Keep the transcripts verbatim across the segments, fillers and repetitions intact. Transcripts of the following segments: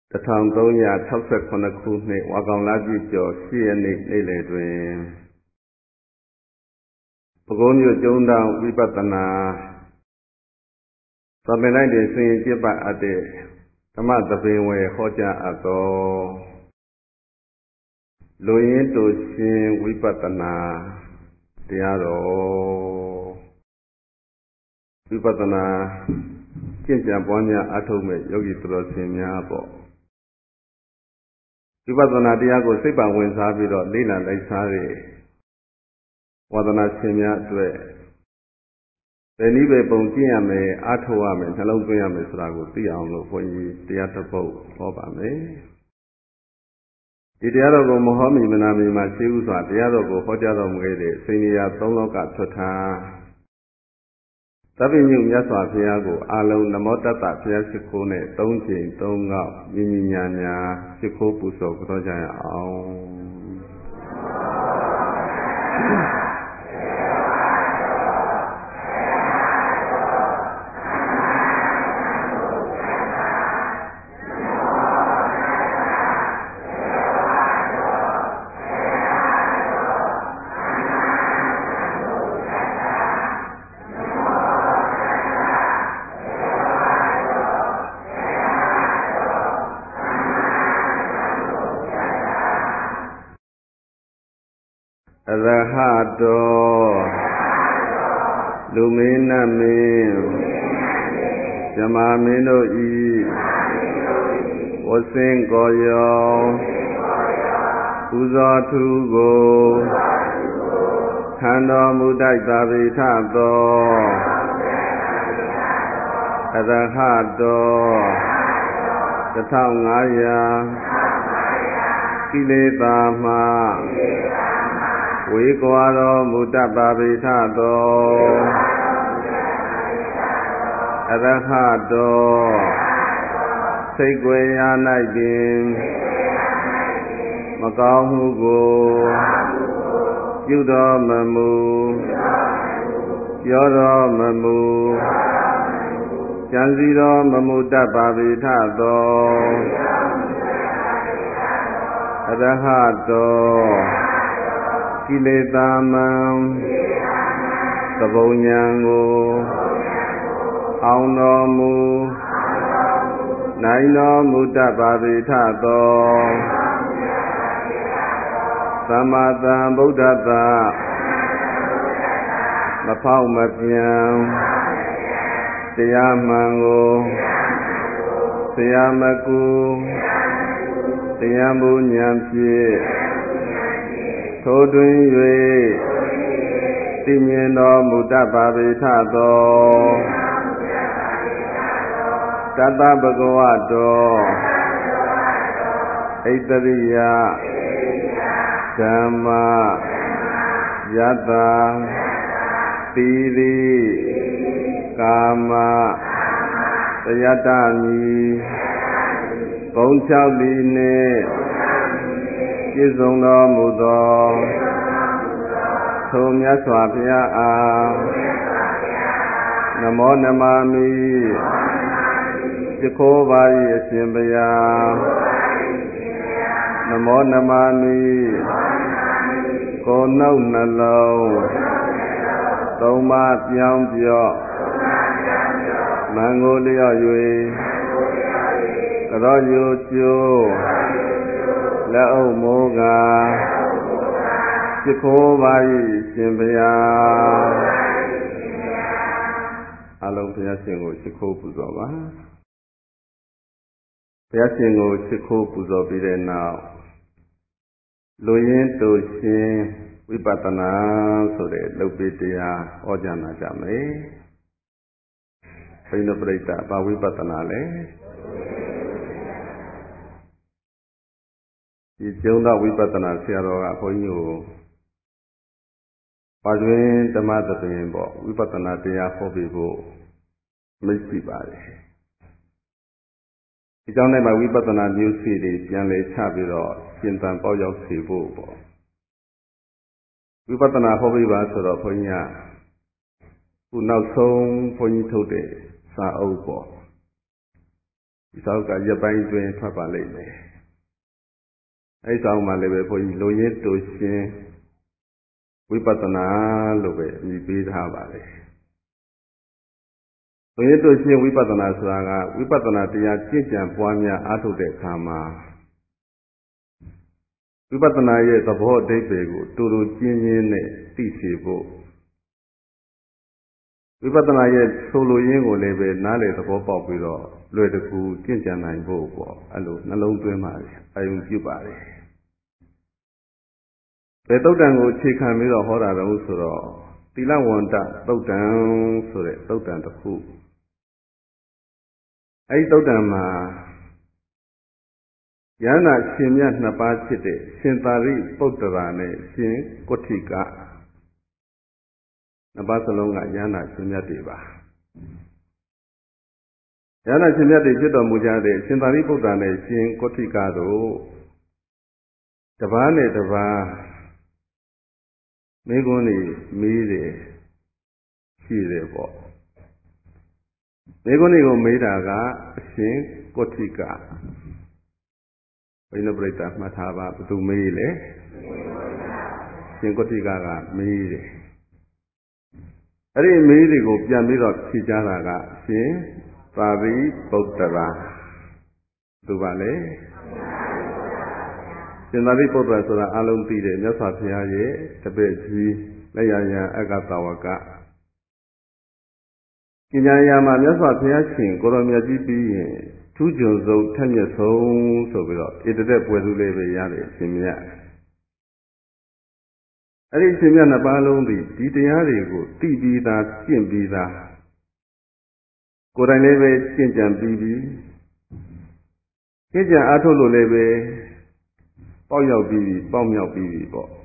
တစ်ထောင်သုံးရာ၆ဆယ့်ခုနှစ်ခုနှစ်ဝါကောင်လပြည့်ကျော်ရှစ်ရက်နေ့နေ့လယ်တွင်ပဲခူးမြို့ကျုံးတောင်ဝိပဿနာသဗ္ဗညတွင်ဆင်ရင်ကျင့်ပတ်အပ်တဲ့ဓမ္မသဘင်ဝယ်ဟောကြားအပ်သောလူရင်းတူရှင်ဝိပဿနာတရားတော်ဝိပဿနာကျင့်ကြံပွားများအထုတ်မဲ့ယောဂီသူတော်စင်များပေါ့ဝိပဿနာတရားကိုစိတ်ပါဝင်စားပြီးတော့လေ့လာလိုက်စားတဲ့ဝါဒနာရှင်များအတွက်ဘယ်နည်းပဲပုံကျင့်ရမယ်အားထုတ်ရမယ်နှလုံးသွင်းရမယ်ဆိုတာကိုသိအောင်လို့ဘုန်းကြီးတရားတစ်ပုဒ်ဟောပါမယ်ဒီတရားတော်ကိုမဟောမီမနာမီမှာရှင်းဥစွာတရားတော်ကိုဟောကြားတော်မူခဲ့တဲ့စိန်ရာသုံးလောကထွတ်ထားသဗ္ဗညုမြတ်စွာဘုရားကိုအာလုံးနမောတတ္တဘုရားရှိခိုးနဲ့သုံးချိန်သုံးခေါက်ညီညီညာညာရှိခိုးပူဇော်ကြောကြရအောင်အရဟတောလူမင်းနတ်မင်းဇမာမင်းတို့ဤဝဆင်းကိုယောပူဇော်ထုကိုခံတော်မူတိုက်သာဝိထသောအရဟတောတစ်ထောင်ငါးရာကိလေသာမှဝေကွာတော်မူတတ်ပါပေထသောအရဟတောစိတ်ွယ်ရာ၌ပင်မကောင်းမှုကိုပြုတော်မမူပြောတော်မမူကြံစည်တော်မမူတတ်ပါပေထသောအရဟတောကိလေသာမံသဘုံဉာဏ်ကိုအောင်တော်မူနိုင်တော်မူတတ်ပါပေထသောသမ္မာသမ္ဗုဒ္ဓတ္တမဖောက်မပြန်တရားမှန်ကိုဆရာမကူတရားမူဉာဏ်ဖြင့်ထိုတွင်၍သိမြင်တော်မူတတ်ပါပေထသောတတ္တဗုဂဝတောဣတရိယဓမ္မယတ္တသီရိကာမတယတ္တမီဘုံ၆လီနှင့်ပြည့်စုံတော်မူသောထိုမြတ်စွာဘုရားအားနမောနမမိပြခိုးပါ၏အရှင်ဘုရားနမောနမမိကိုယ်နှုတ်နှလုံးသုံးပါးပြောင်းပြော့မံကိုလျော့၍ကြောညိုကျိုးလက်အုပ်မိုးကားပြခိုးပါ၏ရှင်ဘုရားအလုံးဘုရားရှင်ကိုရှိခိုးပူဇော်ပါဘုရားရှင်ကိုရှိခိုးပူဇော်ပြီးတဲ့နောက်လူရင်းတူရှင်ဝိပဿနာဆိုတဲ့လုပ်ပြီးတရားဟောကြားနာကြမယ်ဘိနုပရိသဘာဝိပဿနာလဲဒီကျုံတော့ဝိပဿနာဆရာတော်ကဘုန်းကြီးကိုပါတွင်ဓမ္မသဘင်ပေါ့ဝိပဿနာတရားဟောပြီးဖို့မိတ်ရှိပါတယ်ဒီကြောင့်လည်းဝိပဿနာမျိုးစေ့တွေပြန်လည်ချပြီးတော့ရှင်းတန်ပေါက်ရောက်စေဖို့ပေါ့ဝိပဿနာဟောပြီးပါဆိုတော့ဘုန်းကြီးကခုနောက်ဆုံးဘုန်းကြီးထုတ်တဲ့စာအုပ်ပေါ့သောက်ကရပိုင်းတွင်ထွက်ပါလိမ့်မယ်အဲ့ဆောင်မှာလည်းပဲဘုန်းကြီးလူရင်းတူရှင်ဝိပဿနာလို့ပဲအမည်ပေးထားပါလေလူရင်းတူရှင်ဝိပဿနာဆိုတာကဝိပဿနာတရားကျင့်ကြံပွားများအားထုတ်တဲ့အခါမှာဝိပဿနာရဲ့သဘောအဓိပ္ပာယ်ကိုတူတူကျင်းကျင်းနဲ့သိစေဖို့ဝိပဿနာရဲ့ဆိုလိုရင်းကိုလည်းပဲနားလည်သဘောပေါက်ပြီးတော့လွယ်တကူကျင့်ကြံနိုင်ဖို့ပေါ့အဲ့လိုနှလုံးသွင်းပါလေအယုံပြုပါတယ်ဘယ်သုတ်တံကိုအခြေခံပြီးတော့ဟောတာတော့ဆိုတော့သီလဝန္တသုတ်တံဆိုတဲ့သုတ်တံတစ်ခုအဲ့ဒီသုတ်တံမှာယန္နာရှင်မြတ်နှစ်ပါးဖြစ်တဲ့ရှင်သာရိပုတ္တရာနဲ့ရှင်ကုဋ္ဌိကနှစ်ပါးစလုံးကယန္နာရှင်မြတ်တွေပါယန္နာရှင်မြတ်တွေဖြစ်တော်မူကြတဲ့ရှင်သာရိပုတ္တရာနဲ့ရှင်ကုဋ္ဌိကတို့တပားနဲ့တပားမိဂုံးနေမေးတယ်ရှိတယ်ပေါ့မိဂုံးတွေကိုမေးတာကအရှင်ကုဋ္ဌိကဘိနပရိသတ်မှတ်ထားပါဘသူမေးလဲရှင်ကုဋ္ဌိကကမေးတယ်အဲ့ဒီမေးတွေကိုပြန်ပြီးတော့ဖြေကြတာကရှင်သာရိပုတ္တရာသူပါလေရှင်သာရိပုတ္တရာဆိုတာအလုံးသိတယ်မြတ်စွာဘုရားရဲ့တပည့်ကြီးလက်ရယံအက္ခသဝကပညာရာမှာမြတ်စွာဘုရားရှင်ကိုရောမြတ်ကြီးပြီးရင်ထူးချွန်ဆုံးထက်မြက်ဆုံးဆိုပြီးတော့ဣတတဲ့ပွဲသူလေးပဲရတယ်အရှင်မြတ်အဲ့ဒီအရှင်မြတ်နှစ်ပါးလုံးဒီဒီတရားတွေကိုသိပြီးသားကျင့်ပြီးသားကိုယ်တိုင်လည်းပဲကျင့်ကြံပြီးပြီးကျင့်ကြံအားထုတ်လို့လည်းပဲပေါက်ရောက်ပြီးပြီးပေါက်မြောက်ပြီးပြီးပေါ့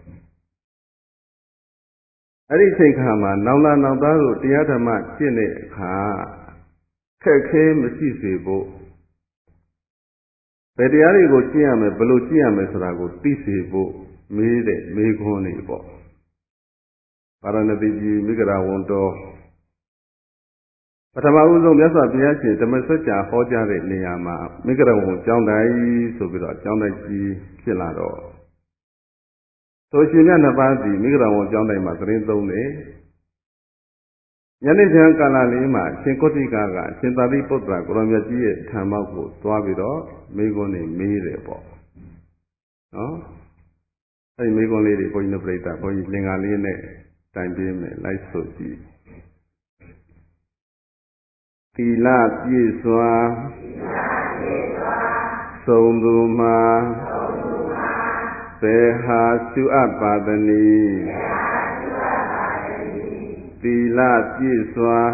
အဲ့ဒီအချိန်ခါမှာနောင်လာနောက်သားတို့တရားဓမ္မကျင့်တဲ့အခါခက်ခဲမရှိစေဖို့ဘယ်တရားတွေကိုကျင့်ရမယ်ဘယ်လိုကျင့်ရမယ်ဆိုတာကိုသိစေဖို့မေးတဲ့မေးခွန်းတွေပေါ့ပါရဏသီကြီးမိဂရာဝန်တော်ပထမဦးဆုံးမြတ်စွာဘုရားရှင်ဓမ္မစကြာဟောကြားတဲ့နေရာမှာမိဂရာဝန်ကျောင်းတိုင်းဆိုပြီးတော့ကျောင်းတိုင်းကြီးဖြစ်လာတော့ဆိုရှင်မြတ်နှစ်ပါးစီမိဂရာဝန်ကျောင်းတိုင်းမှာသတင်းသုံးတယ်ညနေချမ်းကာလလေးမှာရှင်ကုဋ္ဌိကကရှင်သာရိပုတ္တရာကိုရောမြတ်ကြီးရဲ့ထံမောက်ကိုသွားပြီးတော့မိဂုံးနေမေးတယ်ပေါ့နော်အဲ့ဒီမိဂုံးလေးတွေဘုန်းကြီးတို့ပြိတ္တာဘုန်းကြီးလင်္ကာလေးနဲ့တိုင်ပေးမယ်လိုက်ဆိုကြည့်သီလပြည့်စွာသုံးသူမှာဘယ်ဟာရှုအပ်ပါသနည်းသီလပြည့်စွာ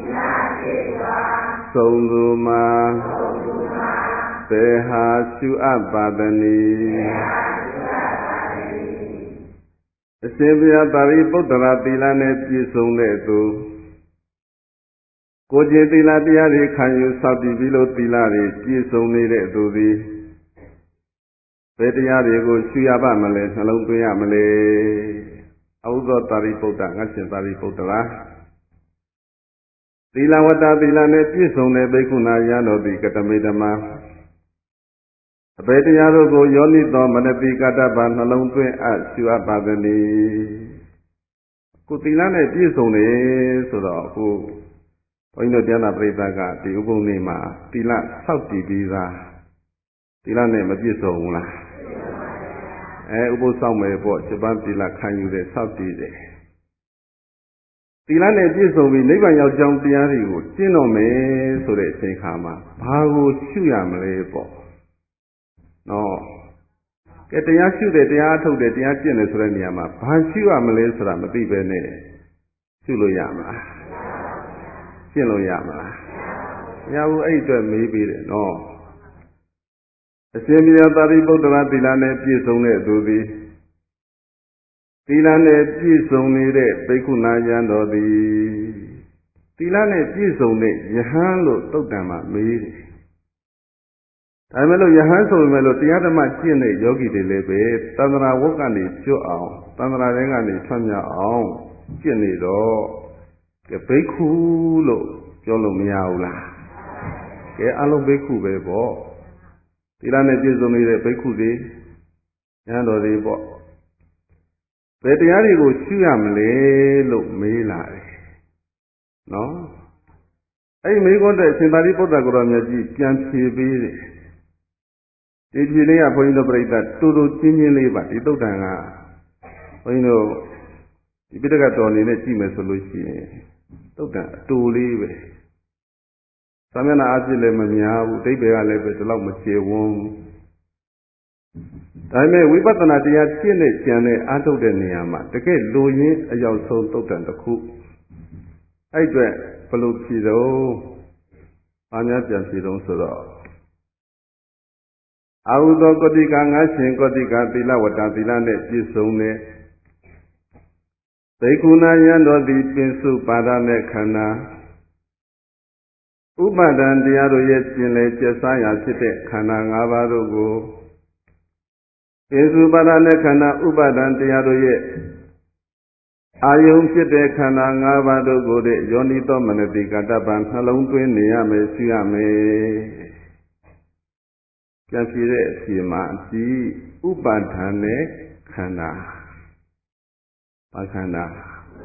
သုံးသူမှာဘယ်ဟာရှုအပ်ပါသနည်းအရှင်ဘုရားသာရိပုတ္တရာသီလနဲ့ပြည့်စုံတဲ့သူကိုယ်ကျင့်သီလတရားတွေခံယူစောင့်တည်ပြီးလို့သီလတွေပြည့်စုံနေတဲ့သူသည်ဘယ်တရားတွေကိုရှုရပါမလဲနှလုံးသွင်းရမလဲအဟုသောသာရိပုတ္တငါရှင်သာရိပုတ္တရာသီလဝတ္တသီလနဲ့ပြည့်စုံတဲ့ဘိက္ခုနာယံတော်သည်ကတမေတ္တမအဘယ်တရားတို့ကိုယောနိသောမနတိကတ္တဗနှလုံးသွင်းအပ်ရှုအပ်ပါသနည်းကိုသီလနဲ့ပြည့်စုံတယ်ဆိုတော့အခုဘုန်းကြီးတို့တရားနာပရိသတ်ကဒီဥပုံနေ့မှာသီလဆောက်တည်ပြီးသားသီလနဲ့မပြည့်စုံဘူးလားအဲဥပုသ်ဆောင်မယ်ပေါ့စပန်းသီလခံယူတယ်ဆောက်တည်တယ်သီလနဲ့ပြည့်စုံပြီးနိဗ္ဗာန်ရောက်ကြောင်းတရားတွေကိုကျင့်တော်မယ်ဆိုတဲ့အချိန်ခါမှာဘာကိုရှုရမလဲပေါ့နော်ကဲတရားရှုတယ်တရားအထုတ်တယ်တရားကျင့်တယ်ဆိုတဲ့နေရာမှာဘာရှုရမလဲဆိုတာမသိပဲနဲ့ရှုလို့ရမလားကျင့်လို့ရမလားမရဘူးအဲ့အတွက်မေးပြီးတယ်နော်အရှင်ဘုရားသာရိပုတ္တရာသီလနဲ့ပြည့်စုံတဲ့သူသည်သီလနဲ့ပြည့်စုံနေတဲ့ဘိက္ခုနာယံတော်သည်သီလနဲ့ပြည့်စုံတဲ့ယဟန်လို့သုတ်တံမှာမေးတယ်ဒါပေမဲ့လို့ယဟန်ဆိုပေမဲ့လို့တရားဓမ္မကျင့်တဲ့ယောဂီတွေလည်းပဲသန္တရာဝတ်ကနေကျွတ်အောင်သန္တရာတိုင်းကနေထွက်မြောက်အောင်ကျင့်နေတော့ကဲဘိက္ခုလို့ပြောလို့မရဘူးလားကဲအလုံးဘိက္ခုပဲပေါ့သီလနဲ့ပြည့်စုံနေတဲ့ဘိက္ခုတွေဉာဏ်တော်တွေပေါ့ဘယ်တရားတွေကိုရှုရမလဲလို့မေးလာတယ်နော်အဲ့ဒီမေးခွန်းတဲ့အရှင်သာရိပုတ္တကိုယ်တော်မြတ်ကြီးပြန်ဖြေပေးတယ်ဒီဖြေလေးကဘုန်းကြီးတို့ပြိဿတူတူချင်းချင်းလေးပါဒီသုတ်တန်ကဘုန်းကြီးတို့ဒီပိဋကတော်အနေနဲ့ကြည့်မယ်ဆိုလို့ရှိရင်သုတ်တန်အတူလေးပဲသာမဏေအဖြစ်လည်းမများဘူးအဓိပ္ပာယ်ကလည်းပဲဒီလောက်မကျေဝန်းဘူးဒါပေမဲ့ဝိပဿနာတရားရှင်းတဲ့ဉာဏ်နဲ့အားထုတ်တဲ့နေရာမှာတကယ်လိုရင်းအရောက်ဆုံးသုတ်တန်တစ်ခုအဲ့အတွက်ဘယ်လိုဖြေတော့ဘာများပြန်ဖြေတော့ဆိုတော့အာဟုသောကောတိကငါရှင်ကောတိကသီလဝတ္တသီလနဲ့ပြည့်စုံတဲ့သိက္ခုနာယံတော်သည်ပင်စုပါဒမဲ့ခန္ဓာဥပါဒံတရားတို့ရဲ့ကျင်လေကျက်စားရာဖြစ်တဲ့ခန္ဓာ၅ပါးတို့ကိုပင်စုပါဒမဲ့ခန္ဓာဥပါဒံတရားတို့ရဲ့အာယုံဖြစ်တဲ့ခန္ဓာ၅ပါးတို့ကိုတဲ့ယောနိသောမနတိကတ္တပံနှလုံးသွင်းနေရမယ်ရှိရမယ်ပြန်ဖြေတဲ့အဖြေမှာအကြည့်ဥပါဒံနဲ့ခန္ဓာဘာခန္ဓာ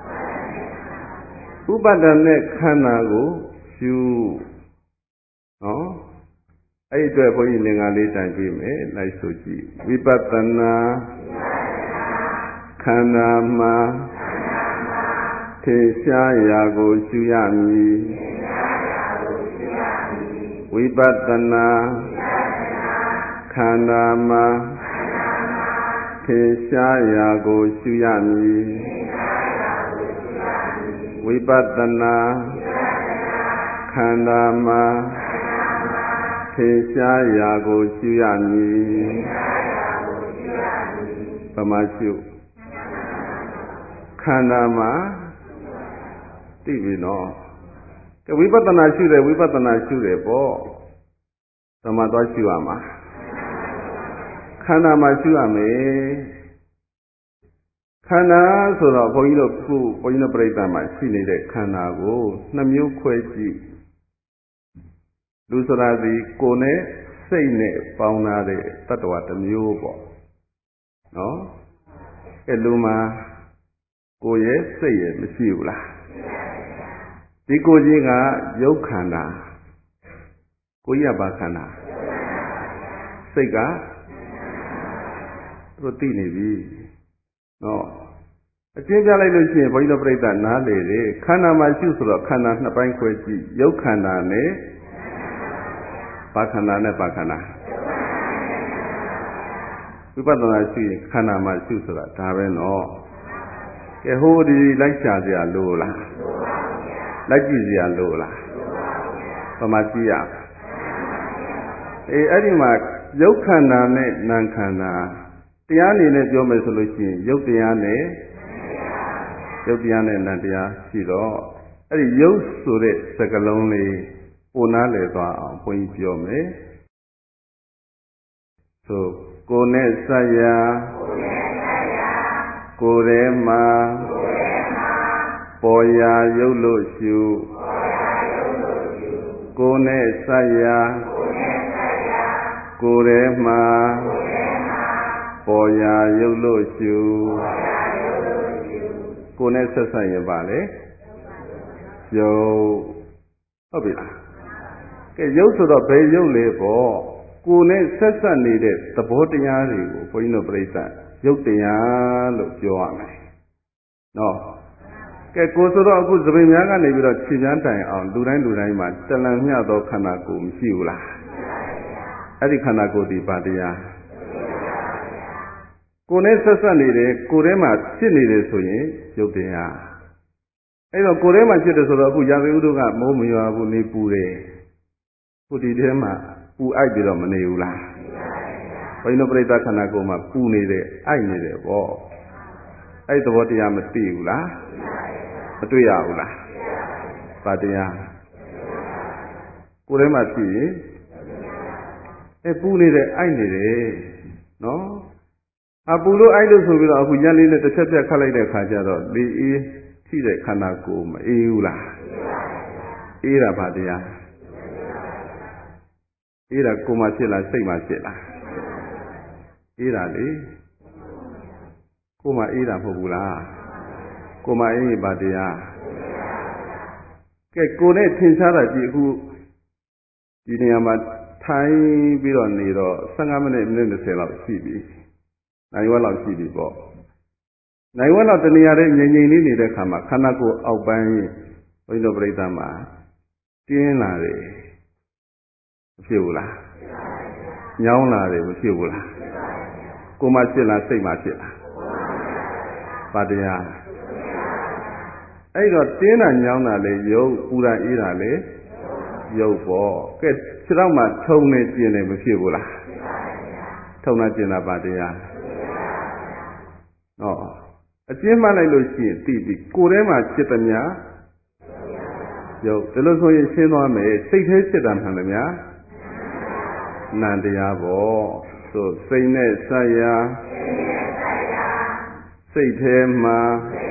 ဥပါဒံနဲ့ခန္ဓာကိုရှုနော်အဲ့ဒီအတွက်ဘုန်းကြီးလင်္ကာလေးတိုင်ပြီးမယ်လိုက်ဆိုကြည့်ဝိပဿနာခန္ဓာမှာထင်ရှားရာကိုရှုရမည်ဝိပဿနာခန္ဓာမှာထင်ရှားရာကိုရှုရမည်ဝိပဿနာခန္ဓာမှာထင်ရှားရာကိုရှုရမည်ဗမာရှုခန္ဓာမှာသိပြီနော်ကဝိပဿနာရှုတယ်ဝိပဿနာရှုတယ်ပေါ့သမသွားရှုရမှာခန္ဓာမှာရှုရမယ်ခန္ဓာဆိုတော့ဘုန်းကြီးတို့ခုဘုန်းကြီးတို့ပြိဿမှာရှိနေတဲ့ခန္ဓာကိုနှစ်မျိုးခွဲကြည့်လူဆိုတာဒီကိုယ်နဲ့စိတ်နဲ့ပေါင်းထားတဲ့တ attva တစ်မျိုးပေါ့နော်အဲလူမှာကိုယ်ရဲ့စိတ်ရဲ့မရှိဘူးလားဒီကိုယ်ကြီးကယုတ်ခန္ဓာကိုယ်ရပါခန္ဓာစိတ်ကတို့သိနေပြီနော်အကျဉ်းပြလိုက်လို့ရှိရင်ဘုန်းကြီးတို့ပြိဿနားလေတယ်ခန္ဓာမှာရှုဆိုတော့ခန္ဓာနှစ်ပိုင်းခွဲကြည့်ယုတ်ခန္ဓာနဲ့ဘာခန္ဓာနဲ့ဘာခန္ဓာဝိပဿနာရှုရင်ခန္ဓာမှာရှုဆိုတာဒါပဲနော်ကဲဟိုဒီလိုက်ရှာစရာလိုလားလိုက်ကြည့်စရာလိုလားဘာမှကြည့်ရအေးအဲ့ဒီမှာယုတ်ခန္ဓာနဲ့နာမ်ခန္ဓာတရားအနေနဲ့ပြောမယ်ဆိုလို့ရှိရင်ယုတ်တရားနဲ့ယုတ်တရားနဲ့နာမ်တရားရှိတော့အဲ့ဒီယုတ်ဆိုတဲ့စကားလုံးလေးပိုနားလည်သွားအောင်ဘုန်းကြီးပြောမယ်ဆိုကိုယ်နဲ့စပ်ရာကိုယ်ထဲမှာပေါ်ရာယုတ်လို့ရှုကိုယ်နဲ့စပ်ရာကိုယ်ထဲမှာပေါ်ရာယုတ်လို့ရှုကိုယ်နဲ့ဆက်ဆက်ရင်ပါလေယုတ်ဟုတ်ပြီလားကဲယုတ်ဆိုတော့ဘယ်ယုတ်လဲပေါ့ကိုယ်နဲ့ဆက်ဆက်နေတဲ့သဘောတရားတွေကိုဘုန်းကြီးတို့ပြိဿယုတ်တရားလို့ပြောရမယ်နော်ကဲကိုယ်ဆိုတော့အခုသပင်များကနေပြီးတော့ခြေချမ်းတိုင်အောင်လူတိုင်းလူတိုင်းမှာတလံမျှသောခန္ဓာကိုယ်မရှိဘူးလားအဲ့ဒီခန္ဓာကိုယ်ဒီပါတရားကိုယ်နဲ့ဆက်ဆက်နေတယ်ကိုယ်ထဲမှာဖြစ်နေတယ်ဆိုရင်ယုတ်တရားအဲ့တော့ကိုယ်ထဲမှာဖြစ်တယ်ဆိုတော့အခုရာဇဝုဒ္ဓကမိုးမရွာဘူးနေပူတယ်ခုဒီထဲမှာပူအိုက်ပြီးတော့မနေဘူးလားဘုန်းကြီးတို့ပြိဿခန္ဓာကိုယ်မှာပူနေတယ်အိုက်နေတယ်ပေါ့အဲ့သဘောတရားမသိဘူးလားမတွေ့ရဘူးလားပါတရားကိုယ်ထဲမှာဖြစ်ရင်အဲပူနေတယ်အိုက်နေတယ်နော်အပူလို့အိုက်လို့ဆိုပြီးတော့အခုညလေးနဲ့တစ်ချက်ပြတ်ခတ်လိုက်တဲ့ခါကျတော့လေအေးထိတဲ့ခန္ဓာကိုယ်မအေးဘူးလားအေးတာပါတရားအေးတာကိုမှဖြစ်လားစိတ်မှဖြစ်လားအေးတာလေကိုမှအေးတာမဟုတ်ဘူးလားကိုမှအေးရင်ပါတရားကဲကိုနဲ့ထင်ရှားတာကြည့်အခုဒီနေရာမှာထိုင်ပြီးတော့နေတော့ဆယ်ငါးမိနစ်မိနစ်၂၀လောက်ရှိပြီနိုင်ဝက်လောက်ရှိပြီပေါ့နိုင်ဝက်လောက်တနေရာတည်းငြိမ်ငြိမ်လေးနေတဲ့ခါမှာခန္ဓာကိုယ်အောက်ပိုင်းဘုန်းကြီးတို့ပြိဿမှာတင်းလာတယ်မဖြစ်ဘူးလားညောင်းလာတယ်မဖြစ်ဘူးလားကိုမှဖြစ်လားစိတ်မှဖြစ်လားပါတရားအဲ့တော့တင်းတာညောင်းတာလေရုပ်ပူတာအေးတာလေရုပ်ပေါ့ကဲခြေထောက်မှာထုံနေကျင်တယ်မဖြစ်ဘူးလားထုံတာကျင်တာပါတရားဟောအကျဉ်းမှလိုက်လို့ရှိရင်သိပြီကိုယ်ထဲမှာဖြစ်သမျှရုပ်ဒါလို့ဆိုရင်ရှင်းသွားမယ်စိတ်ထဲဖြစ်တာမှန်သမျှနံတရားပေါ့ဆိုစိတ်နဲ့ဆက်ရာစိတ်ထဲမှာ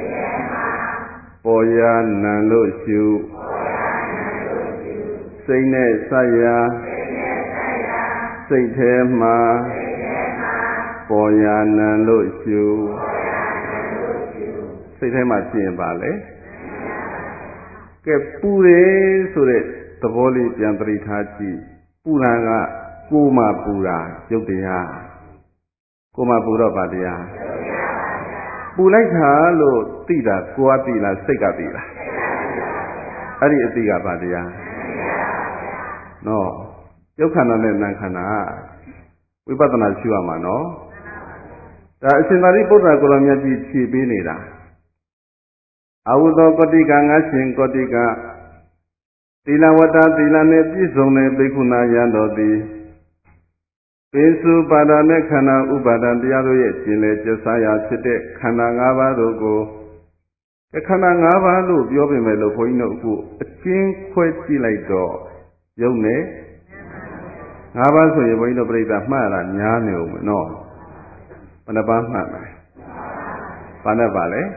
ပေါ်ရာနံလို့ရှုစိတ်နဲ့ဆက်ရာစိတ်ထဲမှာပေါ်ရာနံလို့ရှုစိတ်ထဲမှာရှင်းပါလေကဲပူတယ်ဆိုတဲ့သဘောလေးပြန်သတိထားကြည့်ပူတာကကိုယ်မှပူတာရုပ်တရားကိုယ်မှပူတော့ဗာတရားပူလိုက်တာလို့သိတာကိုယ်ကသိလားစိတ်ကသိလားအဲ့ဒီအသိကဗာတရားနော်ရုပ်ခန္ဓာနဲ့နာမ်ခန္ဓာဝိပဿနာရှုရမှာနော်ဒါအရှင်သာရိပုတ္တရာကိုရောမြတ်ကြီးဖြေပေးနေတာအဝုသောကတိကငါရှင်ကတိကသီလဝတ္တသီလနဲ့ပြည့်စုံတဲ့ဘိက္ခုနာယံတော်သည်ပိစုပါဒနဲ့ခန္ဓာဥပါဒံတရားတို့ရဲ့ကျင်လေကျဆာရာဖြစ်တဲ့ခန္ဓာ၅ပါးတို့ကိုခန္ဓာ၅ပါးလို့ပြောပေမဲ့လို့ဘုန်းကြီးတို့အခုအချင်းခွဲကြည့်လိုက်တော့ယုံနဲ့၅ပါးဆိုရင်ဘုန်းကြီးတို့ပြိဿမှတ်ရတာများနေဦးမယ်နော်ဘယ်နှပါးမှတ်လဲဘာနဲ့ပါလဲ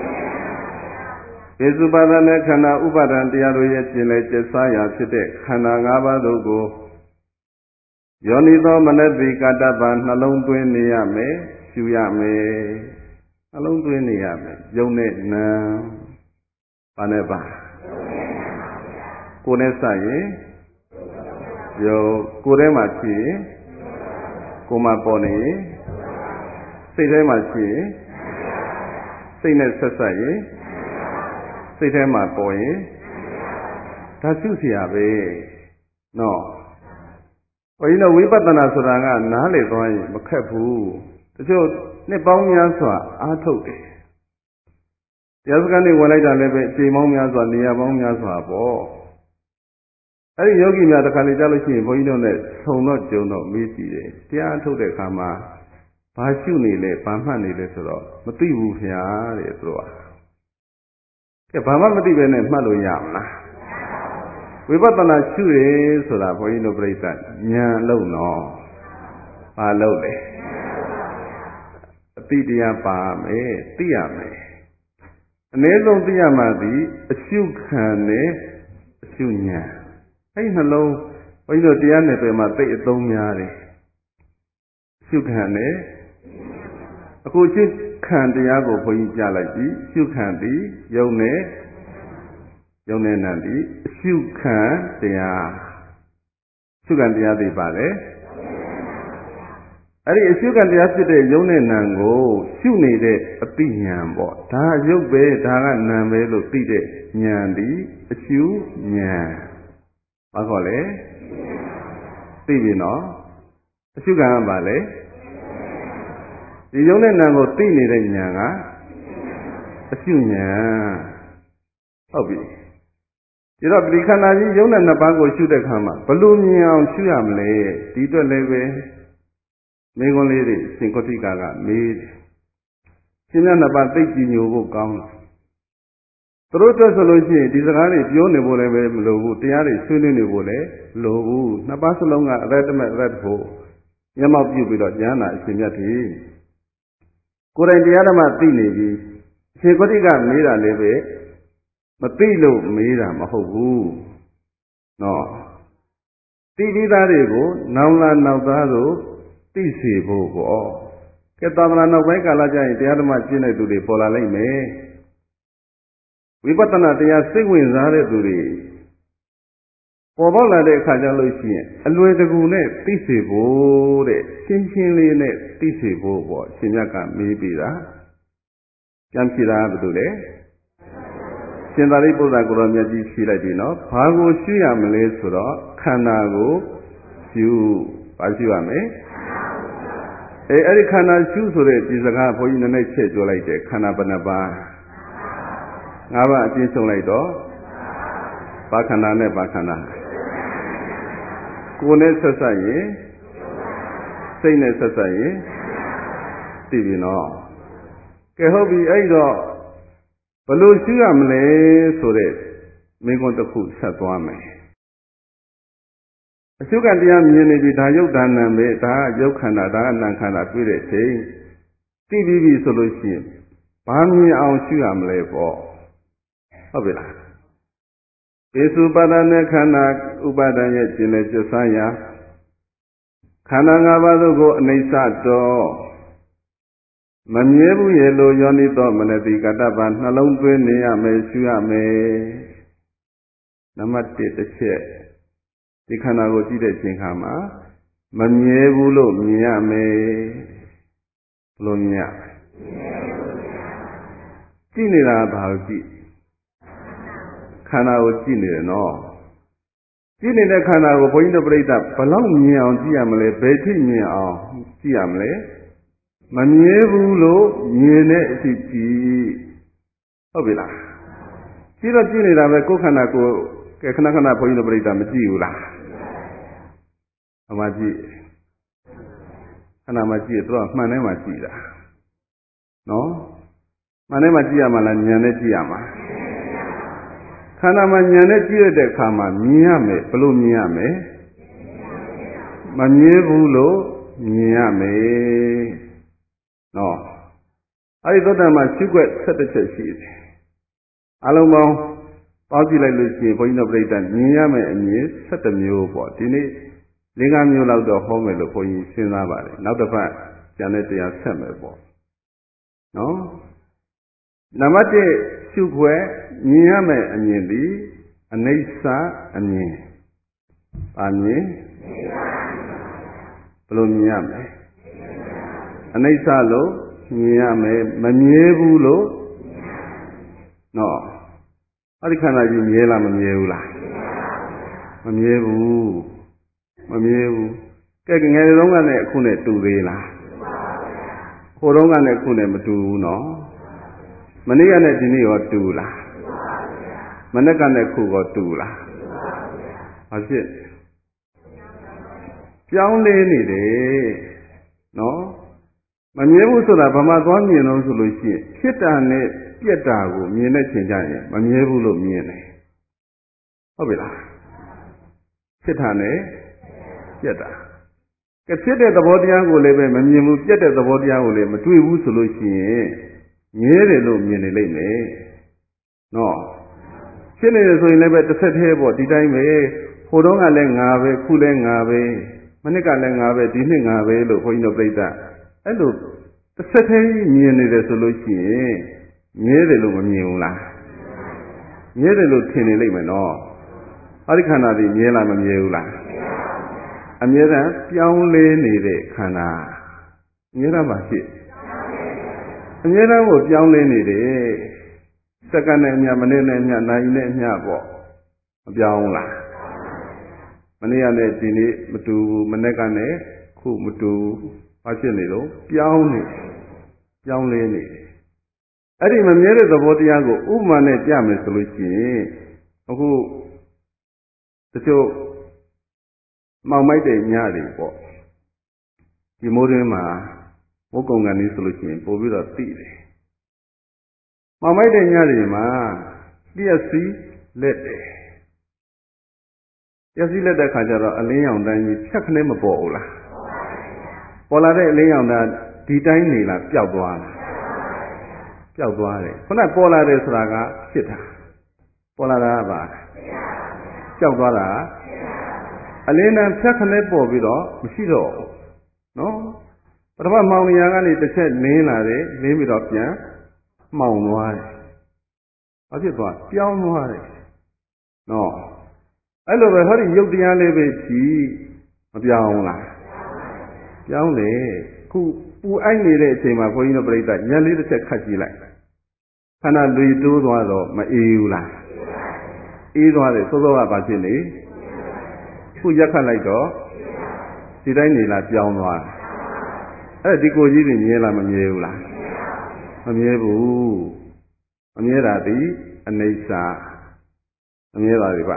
ပိစုပါဒနဲ့ခန္ဓာဥပါဒံတရားတို့ရဲ့ကျင်လေကျဆာရာဖြစ်တဲ့ခန္ဓာ၅ပါးတို့ကိုယောနိသောမနတိကတ္တဗာနှလုံးသွင်းနေရမယ်ရှုရမယ်နှလုံးသွင်းနေရမယ်ယုံနဲ့နာဘာနဲ့ပါကိုယ်နဲ့စရင်ယုံကိုယ်ထဲမှာရှိရင်ကိုယ်မှာပေါ်နေရင်စိတ်ထဲမှာရှိရင်စိတ်နဲ့ဆက်ဆက်ရင်စိတ်ထဲမှာပေါ်ရင်ဒါရှုเสียပဲနော်ဘုန်းကြီးတို့ဝိပဿနာဆိုတာကနားလေသွားရင်မခက်ဘူးတချို့နှစ်ပေါင်းများစွာအားထုတ်တယ်တရားစခန်းတွေဝင်လိုက်တာလည်းပဲအချိန်ပေါင်းများစွာနေရာပေါင်းများစွာပေါ့အဲ့ဒီယောဂီများတစ်ခါလေကြားလို့ရှိရင်ဘုန်းကြီးတို့နဲ့ဆုံတော့ကြုံတော့မေးကြည့်တယ်တရားထုတ်တဲ့အခါမှာဘာရှုနေလဲဘာမှတ်နေလဲဆိုတော့မသိဘူးခင်ဗျာတဲ့သူတို့ကဲဘာမှမသိပဲနဲ့မှတ်လို့ရမလားဝိပဿနာရှုရဆိုတာဘုန်းကြီးတို့ပြိဿဉာဏ်လုံးနော်ဘာလုံးလဲအတိတရားပါမယ်သိရမယ်အနည်းဆုံးသိရမှသည်အရှုခံနဲ့အရှုဉာဏ်အဲ့ဒီနှလုံးဘုန်းကြီးတို့တရားနယ်ပယ်မှာသိအသုံးများတယ်အရှုခံနဲ့အခုရှုခံတရားကိုဘုန်းကြီးကြားလိုက်ပြီရှုခံသည်ယုံနဲ့ယုံနဲ့နံသည်အရှုခံတရားရှုခံတရားသိပါလေအဲ့ဒီအရှုခံတရားဖြစ်တဲ့ယုံနဲ့နံကိုရှုနေတဲ့အသိဉာဏ်ပေါ့ဒါရုပ်ပဲဒါကနံပဲလို့သိတဲ့ဉာဏ်သည်အရှုဉာဏ်ဘာခေါ်လဲသိပြီနော်အရှုခံကပါလေဒီယုံနဲ့နံကိုသိနေတဲ့ဉာဏ်ကအရှုဉာဏ်ဟုတ်ပြီဒီတော့ဒီခန္ဓာကြီးယုံနဲ့နှစ်ပါးကိုရှုတဲ့ခါမှာဘလို့မြင်အောင်ရှုရမလဲဒီအတွက်လည်းပဲမိဂုံးလေးတွေရှင်ကောတိကာကမေးတယ်ရှင်မြတ်နှစ်ပါးသိကြည်ညိုဖို့ကောင်းတယ်သူတို့အတွက်ဆိုလို့ရှိရင်ဒီစကားတွေပြောနေဖို့လည်းပဲမလိုဘူးတရားတွေဆွေးနွေးနေဖို့လည်းမလိုဘူးနှစ်ပါးစလုံးကအရတ္တမရတ္တဖို့မျက်မှောက်ပြုပြီးတော့ဉာဏ်နာအရှင်မြတ်ကြီးကိုယ်တိုင်တရားဓမ္မသိနေပြီရှင်ကောတိကမေးတာလည်းပဲမသိလို့မေးတာမဟုတ်ဘူးနော်တိပိသားတွေကိုနောင်လာနောက်သားတို့သိစေဖို့ပေါ့ကဲသာမဏေနောက်ပိုင်းကာလကျရင်တရားဓမ္မကျင့်တဲ့သူတွေပေါ်လာလိမ့်မယ်ဝိပဿနာတရားစိတ်ဝင်စားတဲ့သူတွေပေါ်ပေါက်လာတဲ့အခါကျလို့ရှိရင်အလွယ်တကူနဲ့သိစေဖို့တဲ့ရှင်းရှင်းလေးနဲ့သိစေဖို့ပေါ့ရှင်မြတ်ကမေးပြီးတာကြံဖြေတာကဘာလို့လဲရှင်သာရိပုတ္တရာကိုရောမြတ်ကြီးဖြေလိုက်ပြီနော်ဘာကိုရှုရမလဲဆိုတော့ခန္ဓာကိုရှုဘာရှုရမလဲအဲအဲ့ဒီခန္ဓာရှုဆိုတဲ့ဒီစကားဘုန်းကြီးနည်းနည်းချက်ပြောလိုက်တယ်ခန္ဓာဘယ်နှပါးငါးပါးအပြည့်စုံလိုက်တော့ဘာခန္ဓာနဲ့ဘာခန္ဓာကိုယ်နဲ့ဆက်ဆက်ရင်စိတ်နဲ့ဆက်ဆက်ရင်သိပြီနော်ကဲဟုတ်ပြီအဲ့တော့ဘယ်လိုရှုရမလဲဆိုတဲ့မိကွန်းတစ်ခုဆက်သွားမယ်အရှုကတရားမြင်နေပြီဒါယုတ်ဒါနံပဲဒါကယုတ်ခန္ဓာဒါကနံခန္ဓာတွေ့တဲ့ချိန်သိပြီးပြီဆိုလို့ရှိရင်ဘာမြင်အောင်ရှုရမလဲပေါ့ဟုတ်ပြီလားပေစုပါဒနဲ့ခန္ဓာဥပါဒံရဲ့ကျင်လေကျဆန်းရာခန္ဓာ၅ပါးတို့ကိုအနိစ္စတော်မမြဲဘူးရဲ့လို့ယောနိတော်မနတိကတ္တပါနှလုံးသွင်းနေရမယ်ရှုရမယ်နံပါတ်တစ်တစ်ချက်ဒီခန္ဓာကိုကြည့်တဲ့ချိန်ခါမှာမမြဲဘူးလို့မြင်ရမယ်ဘယ်လိုမြင်ရကြည့်နေတာဘာကိုကြည့်ခန္ဓာကိုကြည့်နေတယ်နော်ကြည့်နေတဲ့ခန္ဓာကိုဘုန်းကြီးတို့ပြိဿဘယ်လောက်မြင်အောင်ကြည့်ရမလဲဘယ်ထိမြင်အောင်ကြည့်ရမလဲမမြဲဘူးလို့မြင်တဲ့အထိကြည့်ဟုတ်ပြီလားကြည့်တော့ကြည့်နေတာပဲကိုယ်ခန္ဓာကိုကဲခဏခဏဘုန်းကြီးတို့ပြိဿမကြည့်ဘူးလားအမှကြည့်ခဏမှကြည့်တော့မှန်တယ်မှကြည့်တာနော်မှန်တယ်မှကြည့်ရမှာလားဉာဏ်နဲ့ကြည့်ရမှာခန္ဓာမှာဉာဏ်နဲ့ကြည့်ရတဲ့အခါမှာမြင်ရမယ်ဘယ်လိုမြင်ရမလဲမမြဲဘူးလို့မြင်ရမယ်နော်အဲ့ဒီသောတာမှာရှုွက်ဆက်တစ်ချက်ရှိတယ်အလုံးပေါင်းပေါင်းကြည့်လိုက်လို့ရှိရင်ဘုန်းကြီးတို့ပြိဿမြင်ရမယ်အမြင်၁၁မျိုးပေါ့ဒီနေ့လင်္ကာမျိုးလောက်တော့ဟောမယ်လို့ဘုန်းကြီးစဉ်းစားပါတယ်နောက်တစ်ပတ်ကျန်တဲ့တရားဆက်မယ်ပေါ့နော်နံပါတ်တစ်ရှုွက်မြင်ရမယ်အမြင်ဒီအနိစ္စအမြင်ပါမြင်ဘယ်လိုမြင်ရမလဲအနိစ္စလို့မြင်ရမယ်မမြဲဘူးလို့နော်အဲ့ဒီခန္ဓာကြီးမြဲလားမမြဲဘူးလားမမြဲဘူးမမြဲဘူးကဲငယ်တုန်းကလည်းအခုနဲ့တူသေးလားဟိုတုန်းကလည်းအခုနဲ့မတူဘူးနော်မနေ့ကနဲ့ဒီနေ့ရောတူလားမနေ့ကနဲ့ခုရောတူလားဘာဖြစ်ပြောင်းလဲနေတယ်နော်မမြဲဘူးဆိုတာဘာမှသွားမြင်လို့ဆိုလို့ရှိရင်ဖြစ်တာနဲ့ပြက်တာကိုမြင်တဲ့ချိန်ကျရင်မမြဲဘူးလို့မြင်တယ်ဟုတ်ပြီလားဖြစ်တာနဲ့ပြက်တာကဖြစ်တဲ့သဘောတရားကိုလည်းပဲမမြင်ဘူးပြက်တဲ့သဘောတရားကိုလည်းမတွေ့ဘူးဆိုလို့ရှိရင်မြဲတယ်လို့မြင်နေလိမ့်မယ်နော်ဖြစ်နေတယ်ဆိုရင်လည်းပဲတစ်ဆက်သေးပေါ့ဒီတိုင်းပဲဟိုတုန်းကလည်းငါပဲခုလည်းငါပဲမနှစ်ကလည်းငါပဲဒီနှစ်ငါပဲလို့ခွန်ကြီးတို့ပြိဿအဲ့လိုတစ်ဆက်သေးမြင်နေတယ်ဆိုလို့ရှိရင်မြဲတယ်လို့မမြင်ဘူးလားမြဲတယ်လို့ထင်နေလိမ့်မယ်နော်အဲ့ဒီခန္ဓာဒီမြဲလားမမြဲဘူးလားအမြဲတမ်းပြောင်းလဲနေတဲ့ခန္ဓာအမြဲတမ်းပါဖြစ်အမြဲတမ်းကိုပြောင်းလဲနေတယ်စက္ကန့်နဲ့အမျှမိနစ်နဲ့အမျှနာရီနဲ့အမျှပေါ့မပြောင်းလားမနေ့ကနဲ့ဒီနေ့မတူဘူးမနေ့ကနဲ့ခုမတူဘာဖြစ်နေလို့ပြောင်းနေပြောင်းလဲနေတယ်အဲ့ဒီမမြဲတဲ့သဘောတရားကိုဥပမာနဲ့ပြမယ်ဆိုလို့ရှိရင်အခုတချို့မောင်မိုက်တဲ့ညတွေပေါ့ဒီမိုးတွင်းမှာဝုတ်ကုံကန်လေးဆိုလို့ရှိရင်ပို့ပြီးတော့သိတယ်မောင်မိုက်တဲ့ညတွေမှာလျှက်စီးလက်တယ်လျှက်စီးလက်တဲ့ခါကျတော့အလင်းရောင်တန်းကြီးဖြတ်ခနဲ့မပေါ်ဘူးလားပေါ်လာတဲ့အလင်းရောင်တန်းဒီတိုင်းနေလားပျောက်သွားလားပျောက်သွားတယ်ခုနပေါ်လာတယ်ဆိုတာကဖြစ်တာပေါ်လာတာကပါပျောက်သွားတာအလင်းတန်းဖြတ်ခနဲ့ပေါ်ပြီးတော့မရှိတော့နော်ပထမမောင်နေရာကနေတစ်ချက်လင်းလာတယ်လင်းပြီးတော့ပြန်မှောင်သွားတယ်ဘာဖြစ်သွားပြောင်းသွားတယ်နော်အဲ့လိုပဲဟောဒီရုပ်တရားလေးပဲကြည့်မပြောင်းလားပြောင်းတယ်ခုပူအိုက်နေတဲ့အချိန်မှာဘုန်းကြီးတို့ပြိဿညံလေးတစ်ချက်ခတ်ကြည့်လိုက်ခန္ဓာလူတိုးသွားတော့မအေးဘူးလားအေးသွားတယ်စောစောကဘာဖြစ်နေခုရက်ခတ်လိုက်တော့ဒီတိုင်းနေလားပြောင်းသွားအဲ့ဒီကိုကြီးတွေမြဲလားမမြဲဘူးလားမမြဲဘူးမမြဲတာဒီအနိစ္စမမြဲပါဘူးပါ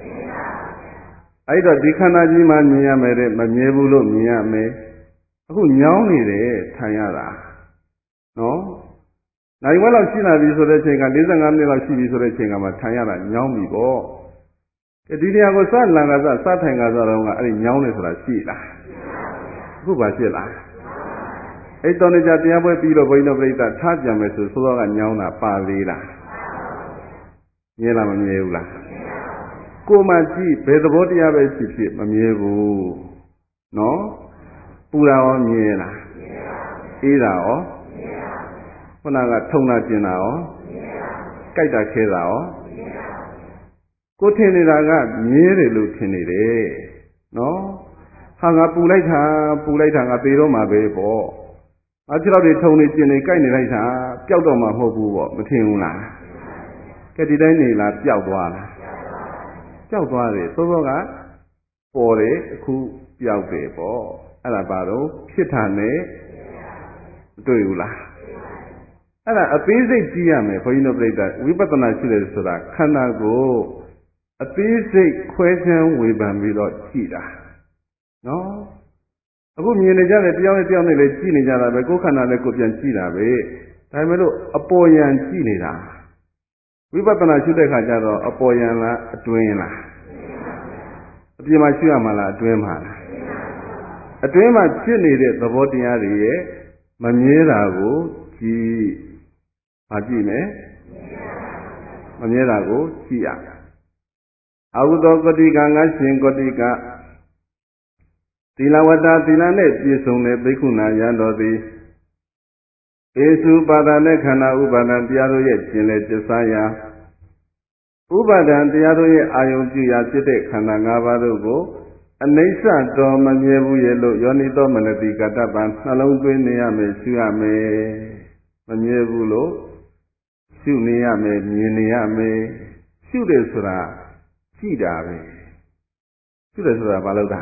အဲ့တော့ဒီခန္ဓာကြီးမှမြင်ရမယ်တဲ့မမြဲဘူးလို့မြင်ရမယ်အခုညောင်းနေတယ်ထိုင်ရတာနော်နိုင်ဝက်လောက်ရှိလာပြီဆိုတဲ့အချိန်က၄၅မိနစ်လောက်ရှိပြီဆိုတဲ့အချိန်ကမှထိုင်ရတာညောင်းပြီပေါ့ဒီနေရာကိုစလန်ကစစထိုင်ကစတော့ကအဲ့ဒီညောင်းနေဆိုတာရှိလားအခုပါဖြစ်လားအဲ့တော်နေကြတရားပွဲပြီးတော့ဘုန်းကြီးတို့ပြိဿထားကြမယ်ဆိုသောကညောင်းတာပါသေးလားမြဲလားမမြဲဘူးလားကိုမှကြည့်ဘယ်သဘောတရားပဲဖြစ်ဖြစ်မမြဲဘူးနော်ပူတာရောမြဲလားအေးတာရောခုနကထုံတာကျင်တာရောကြိုက်တာခဲတာရောကိုထင်နေတာကမြဲတယ်လို့ထင်နေတယ်နော်ဟာငါပူလိုက်တာပူလိုက်တာငါပေတော့မှာပဲပေါ့အချီတော့တွေထုံနေကျင်နေကြိုက်နေလိုက်တာပျောက်တော့မှာမဟုတ်ဘူးပေါ့မထင်ဘူးလားကဲဒီတိုင်းနေလားပျောက်သွားလားပျောက်သွားတယ်သို့သောကပေါ်တယ်အခုပျောက်တယ်ပေါ့အဲ့ဒါဘာလို့ဖြစ်တာနဲ့တွေ့ဘူးလားအဲ့ဒါအသေးစိတ်ကြည့်ရမယ်ဘုန်းကြီးတို့ပြိဿဝိပဿနာရှိတယ်ဆိုတာခန္ဓာကိုအသေးစိတ်ခွဲခြမ်းဝေဖန်ပြီးတော့ကြည့်တာနော်အခုမြင်နေကြတယ်တယောက်နဲ့တယောက်နဲ့လည်းကြည့်နေကြတာပဲကိုယ်ခန္ဓာလည်းကိုယ်ပြန်ကြည့်တာပဲဒါပေမဲ့လို့အပေါ်ယံကြည့်နေတာဝိပဿနာရှုတဲ့ခါကျတော့အပေါ်ယံလားအတွင်းလားအပြင်မှာရှုရမှာလားအတွင်းမှာလားအတွင်းမှာဖြစ်နေတဲ့သဘောတရားတွေရဲ့မမြဲတာကိုကြည့်မကြည့်နဲ့မမြဲတာကိုကြည့်ရအဟုသောကတိကငါရှင်ကတိကသီလဝတ္တသီလနဲ့ပြည့်စုံတဲ့ဘိက္ခုနာယံတော်သည်ဧစုပါဒနဲ့ခန္ဓာဥပါဒံတရားတို့ရဲ့ကျင်လေကျဆာရာဥပါဒံတရားတို့ရဲ့အာယုံပြုရာဖြစ်တဲ့ခန္ဓာ၅ပါးတို့ကိုအနိစ္စတော်မမြဲဘူးရဲ့လို့ယောနိသောမနတိကတ္တပံနှလုံးသွင်းနေရမယ်ရှုရမယ်မမြဲဘူးလို့ရှုနေရမယ်မြင်နေရမယ်ရှုတယ်ဆိုတာကြည့်တာပဲရှုတယ်ဆိုတာဘာလို့လဲ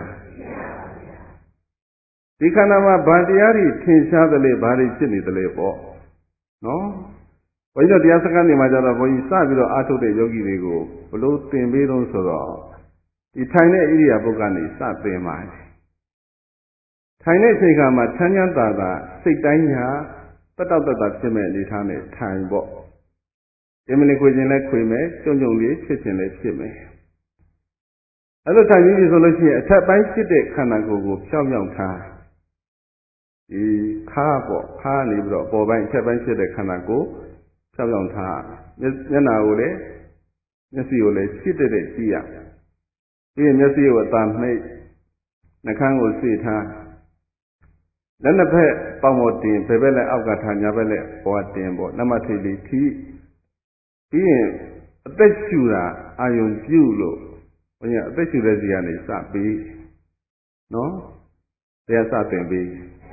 ဒီခန္ဓာမှာဘာတရားတွေထင်ရှားသလဲဘာတွေဖြစ်နေသလဲပေါ့နော်ဘုန်းကြီးတို့တရားစခန်းနေမှာကြတော့ဘုန်းကြီးစပြီးတော့အားထုတ်တဲ့ယောဂီတွေကိုဘလို့သင်ပေးတော့ဆိုတော့ဒီထိုင်တဲ့ဣရိယာပုဂ္ဂကနေစသင်ပါတယ်ထိုင်တဲ့အချိန်ခါမှာချမ်းချမ်းသာသာစိတ်တိုင်းညာတတ်တတ်တာဖြစ်မဲ့အနေထားနဲ့ထိုင်ပေါ့အမလင်ခွေခြင်းလဲခွေမယ်ကြုံကြုံလေးဖြစ်ခြင်းလဲဖြစ်မယ်အဲ့လိုထိုင်ပြီးဆိုလို့ရှိရင်အထက်ပိုင်းဖြစ်တဲ့ခန္ဓာကိုယ်ကိုဖြောင်းဖြောင်းထားဒီခါပေါ့ခါနေပြီးတော့အပေါ်ပိုင်းအထက်ပိုင်းဖြစ်တဲ့ခန္ဓာကိုယ်ဖြောင်းဖြောင်းထားမျက်နှာကိုလည်းမျက်စိကိုလည်းရှစ်တဲ့တဲ့ကြည့်ရပြီးရင်မျက်စိကိုအသာနှိပ်နှာခမ်းကိုစေ့ထားလက်နှစ်ဖက်ပေါင်ပေါ်တင်ဘယ်ဘက်လဲအောက်ကထားညာဘက်လဲပေါ်တင်ပေါ့နမထိတ်လေးထိပြီးရင်အသက်ရှူတာအာယုံပြုလို့ဘုရားအသက်ရှူတဲ့စီကနေစပြီးနော်တရားစတင်ပြီး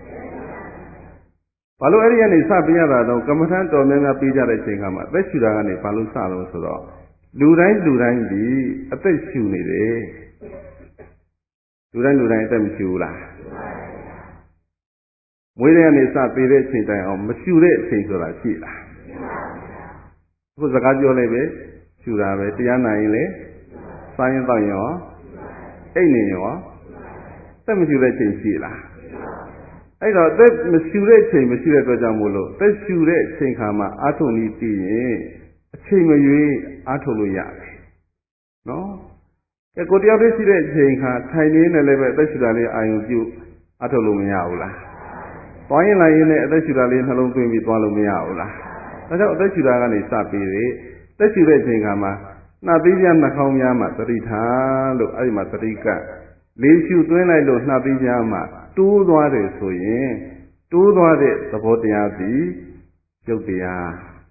ဘာလို့အဲ့ဒီကနေစပြီးရတာတော့ကမ္မထန်တော်များများပြီးကြတဲ့အချိန်ကမှအသက်ရှူတာကနေဘာလို့စလို့ဆိုတော့လူတိုင်းလူတိုင်းဒီအသက်ရှူနေတယ်လူတိုင်းလူတိုင်းအသက်မရှူဘူးလားမွေးတဲ့ကနေစသေးတဲ့အချိန်တိုင်အောင်မရှူတဲ့အချိန်ဆိုတာရှိလားအခုစကားပြောလိုက်ပဲရှူတာပဲတရားနာရင်လေစားရင်တော့ရောအိတ်နေရောသက်မရှူတဲ့အချိန်ရှိလားအဲ့တော့သက်မရှူတဲ့အချိန်မရှိတဲ့အတွက်ကြောင့်မို့လို့သက်ရှူတဲ့အချိန်ခါမှာအာထုံဤတည်ရင်အချိန်မရွေးအာထုံလို့ရတယ်နော်ကဲကိုတယောက်တည်းရှိတဲ့အချိန်ခါထိုင်နေနေလည်းပဲအသက်ရှူတာလေးအာရုံပြုအာထုံလို့မရဘူးလားသွားရင်လာရင်လည်းအသက်ရှူတာလေးနှလုံးသွင်းပြီးသွားလို့မရဘူးလားဒါကြောင့်အသက်ရှူတာကနေစပြီးတယ်အသက်ရှူတဲ့အချိန်ခါမှာနှာသီးပြနှာခေါင်းများမှာသတိထားလို့အဲ့ဒီမှာသတိကလေးရှုသွင်းလိုက်လို့နှပ်ပြီးကြမှာတိုးသွားတယ်ဆိုရင်တိုးသွားတဲ့သဘောတရားသည်ရုပ်တရား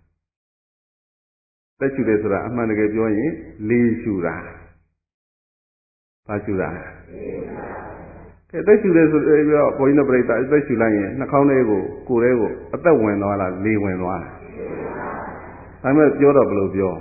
သက်ရှုတယ်ဆိုတာအမှန်တကယ်ပြောရင်လေးရှုတာဘာရှုတာကဲသက်ရှုတယ်ဆိုပြီးတော့ဘုန်းကြီးတို့ပြိတ္တာသက်ရှုလိုက်ရင်နှာခေါင်းထဲကိုကိုယ်ထဲကိုအသက်ဝင်သွားလားလေဝင်သွားလားဒါပေမဲ့ပြောတော့ဘယ်လိုပြော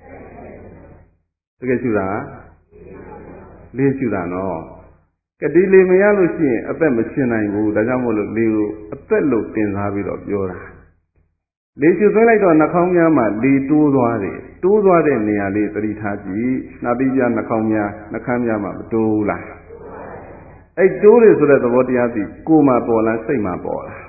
တကယ်ရှုတာလေးရှုတာနော်ကတိလေးမရလို့ရှိရင်အသက်မရှင်နိုင်ဘူးဒါကြောင့်မို့လို့လေးကိုအသက်လို့တင်စားပြီးတော့ပြောတာလေးရှုသွင်းလိုက်တော့နှာခေါင်းများမှာလေတိုးသွားတယ်တိုးသွားတဲ့နေရာလေးသတိထားကြည့်နှာပြီးပြနှာခေါင်းများနှာခမ်းများမှာမတိုးဘူးလားအဲ့တိုးတယ်ဆိုတဲ့သဘောတရားသည်ကိုယ်မှာပေါ်လားစိတ်မှာပေါ်လား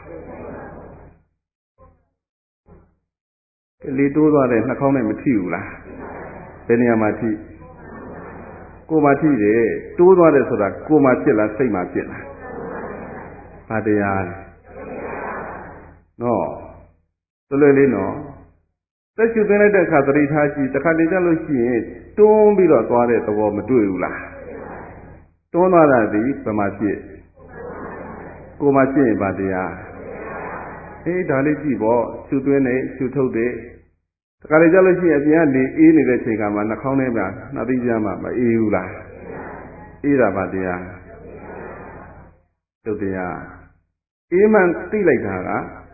လေတိုးသွားတဲ့နှာခေါင်းနဲ့မထိဘူးလားဘယ်နေရာမှာထိကိုယ်မှာထိတယ်တိုးသွားတယ်ဆိုတာကိုယ်မှာဖြစ်လားစိတ်မှာဖြစ်လားဘာတရားလဲနော်တော်တော်လေးနော်သက်ရှုသွင်းလိုက်တဲ့အခါသတိထားကြည့်တစ်ခါတည်းကြလို့ရှိရင်တွန်းပြီးတော့သွားတဲ့သဘောမတွေ့ဘူးလားတွန်းသွားတာဒီဘယ်မှာဖြစ်ကိုယ်မှာဖြစ်ရင်ဘာတရားအေးဒါလေးကြည့်ပေါ့ရှုသွင်းနေရှုထုတ်တယ်တခါတည်းကြလို့ရှိရင်အပြင်ကနေအေးနေတဲ့ချိန်ကမှနှာခေါင်းထဲမှာနှာသီးပြားမှာမအေးဘူးလားအေးတာဘာတရားဒုတရားအေးမှန်သိလိုက်တာ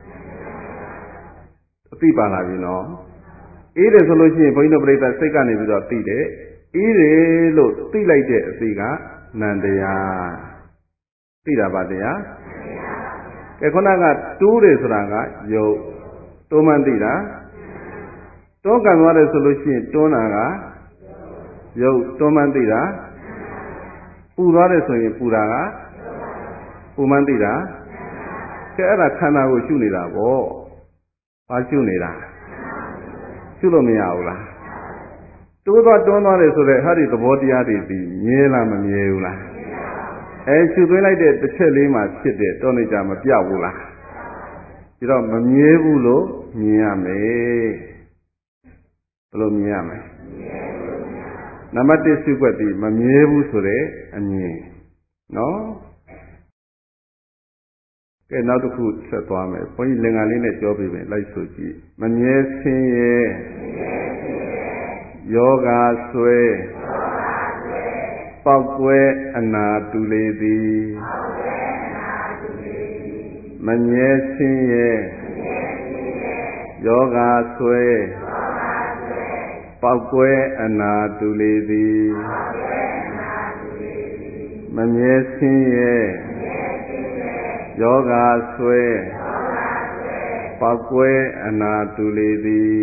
ကအသိပါလာပြီနော်အေးတယ်ဆိုလို့ရှိရင်ဘုန်းကြီးတို့ပြိဿစိတ်ကနေပြီးတော့သိတယ်အေးတယ်လို့သိလိုက်တဲ့အသိကနန္တရားသိတာပါတရားကဲခုနကတိုးတယ်ဆိုတာကယုတ်တိုးမှန်းသိတာတွန်းကန်သွားတယ်ဆိုလို့ရှိရင်တွန်းတာကယုတ်တွန်းမှန်းသိတာပူသွားတယ်ဆိုရင်ပူတာကပူမှန်းသိတာကဲအဲ့ဒါခန္ဓာကိုရှုနေတာပေါ့ဘာရှုနေတာရှုလို့မရဘူးလားတိုးသွားတွန်းသွားတယ်ဆိုတဲ့ဟာဒီသဘောတရားတွေဒီမြဲလားမမြဲဘူးလားအဲရှုသွင်းလိုက်တဲ့တစ်ချက်လေးမှဖြစ်တဲ့တောနေကြမပြောက်ဘူးလားဒီတော့မမြဲဘူးလို့မြင်ရမယ်ဘယ်လိုမြင်ရမလဲနံပါတ်တစ်ရှုွက်ဒီမမြဲဘူးဆိုတဲ့အမြင်နော်ကဲနောက်တစ်ခုဆက်သွားမယ်ဘုန်းကြီးလင်္ကာလေးနဲ့ပြောပြမယ်လိုက်ဆိုကြည့်မမြဲဆင်းရဲယောဂဆွဲပေါက်ကွဲအနာတူလေသည်မမြဲဆင်းရဲယောဂဆွဲပေါက်ကွဲအနာတူလေသည်မမြဲဆင်းရဲယောဂဆွဲပေါက်ကွဲအနာတူလေသည်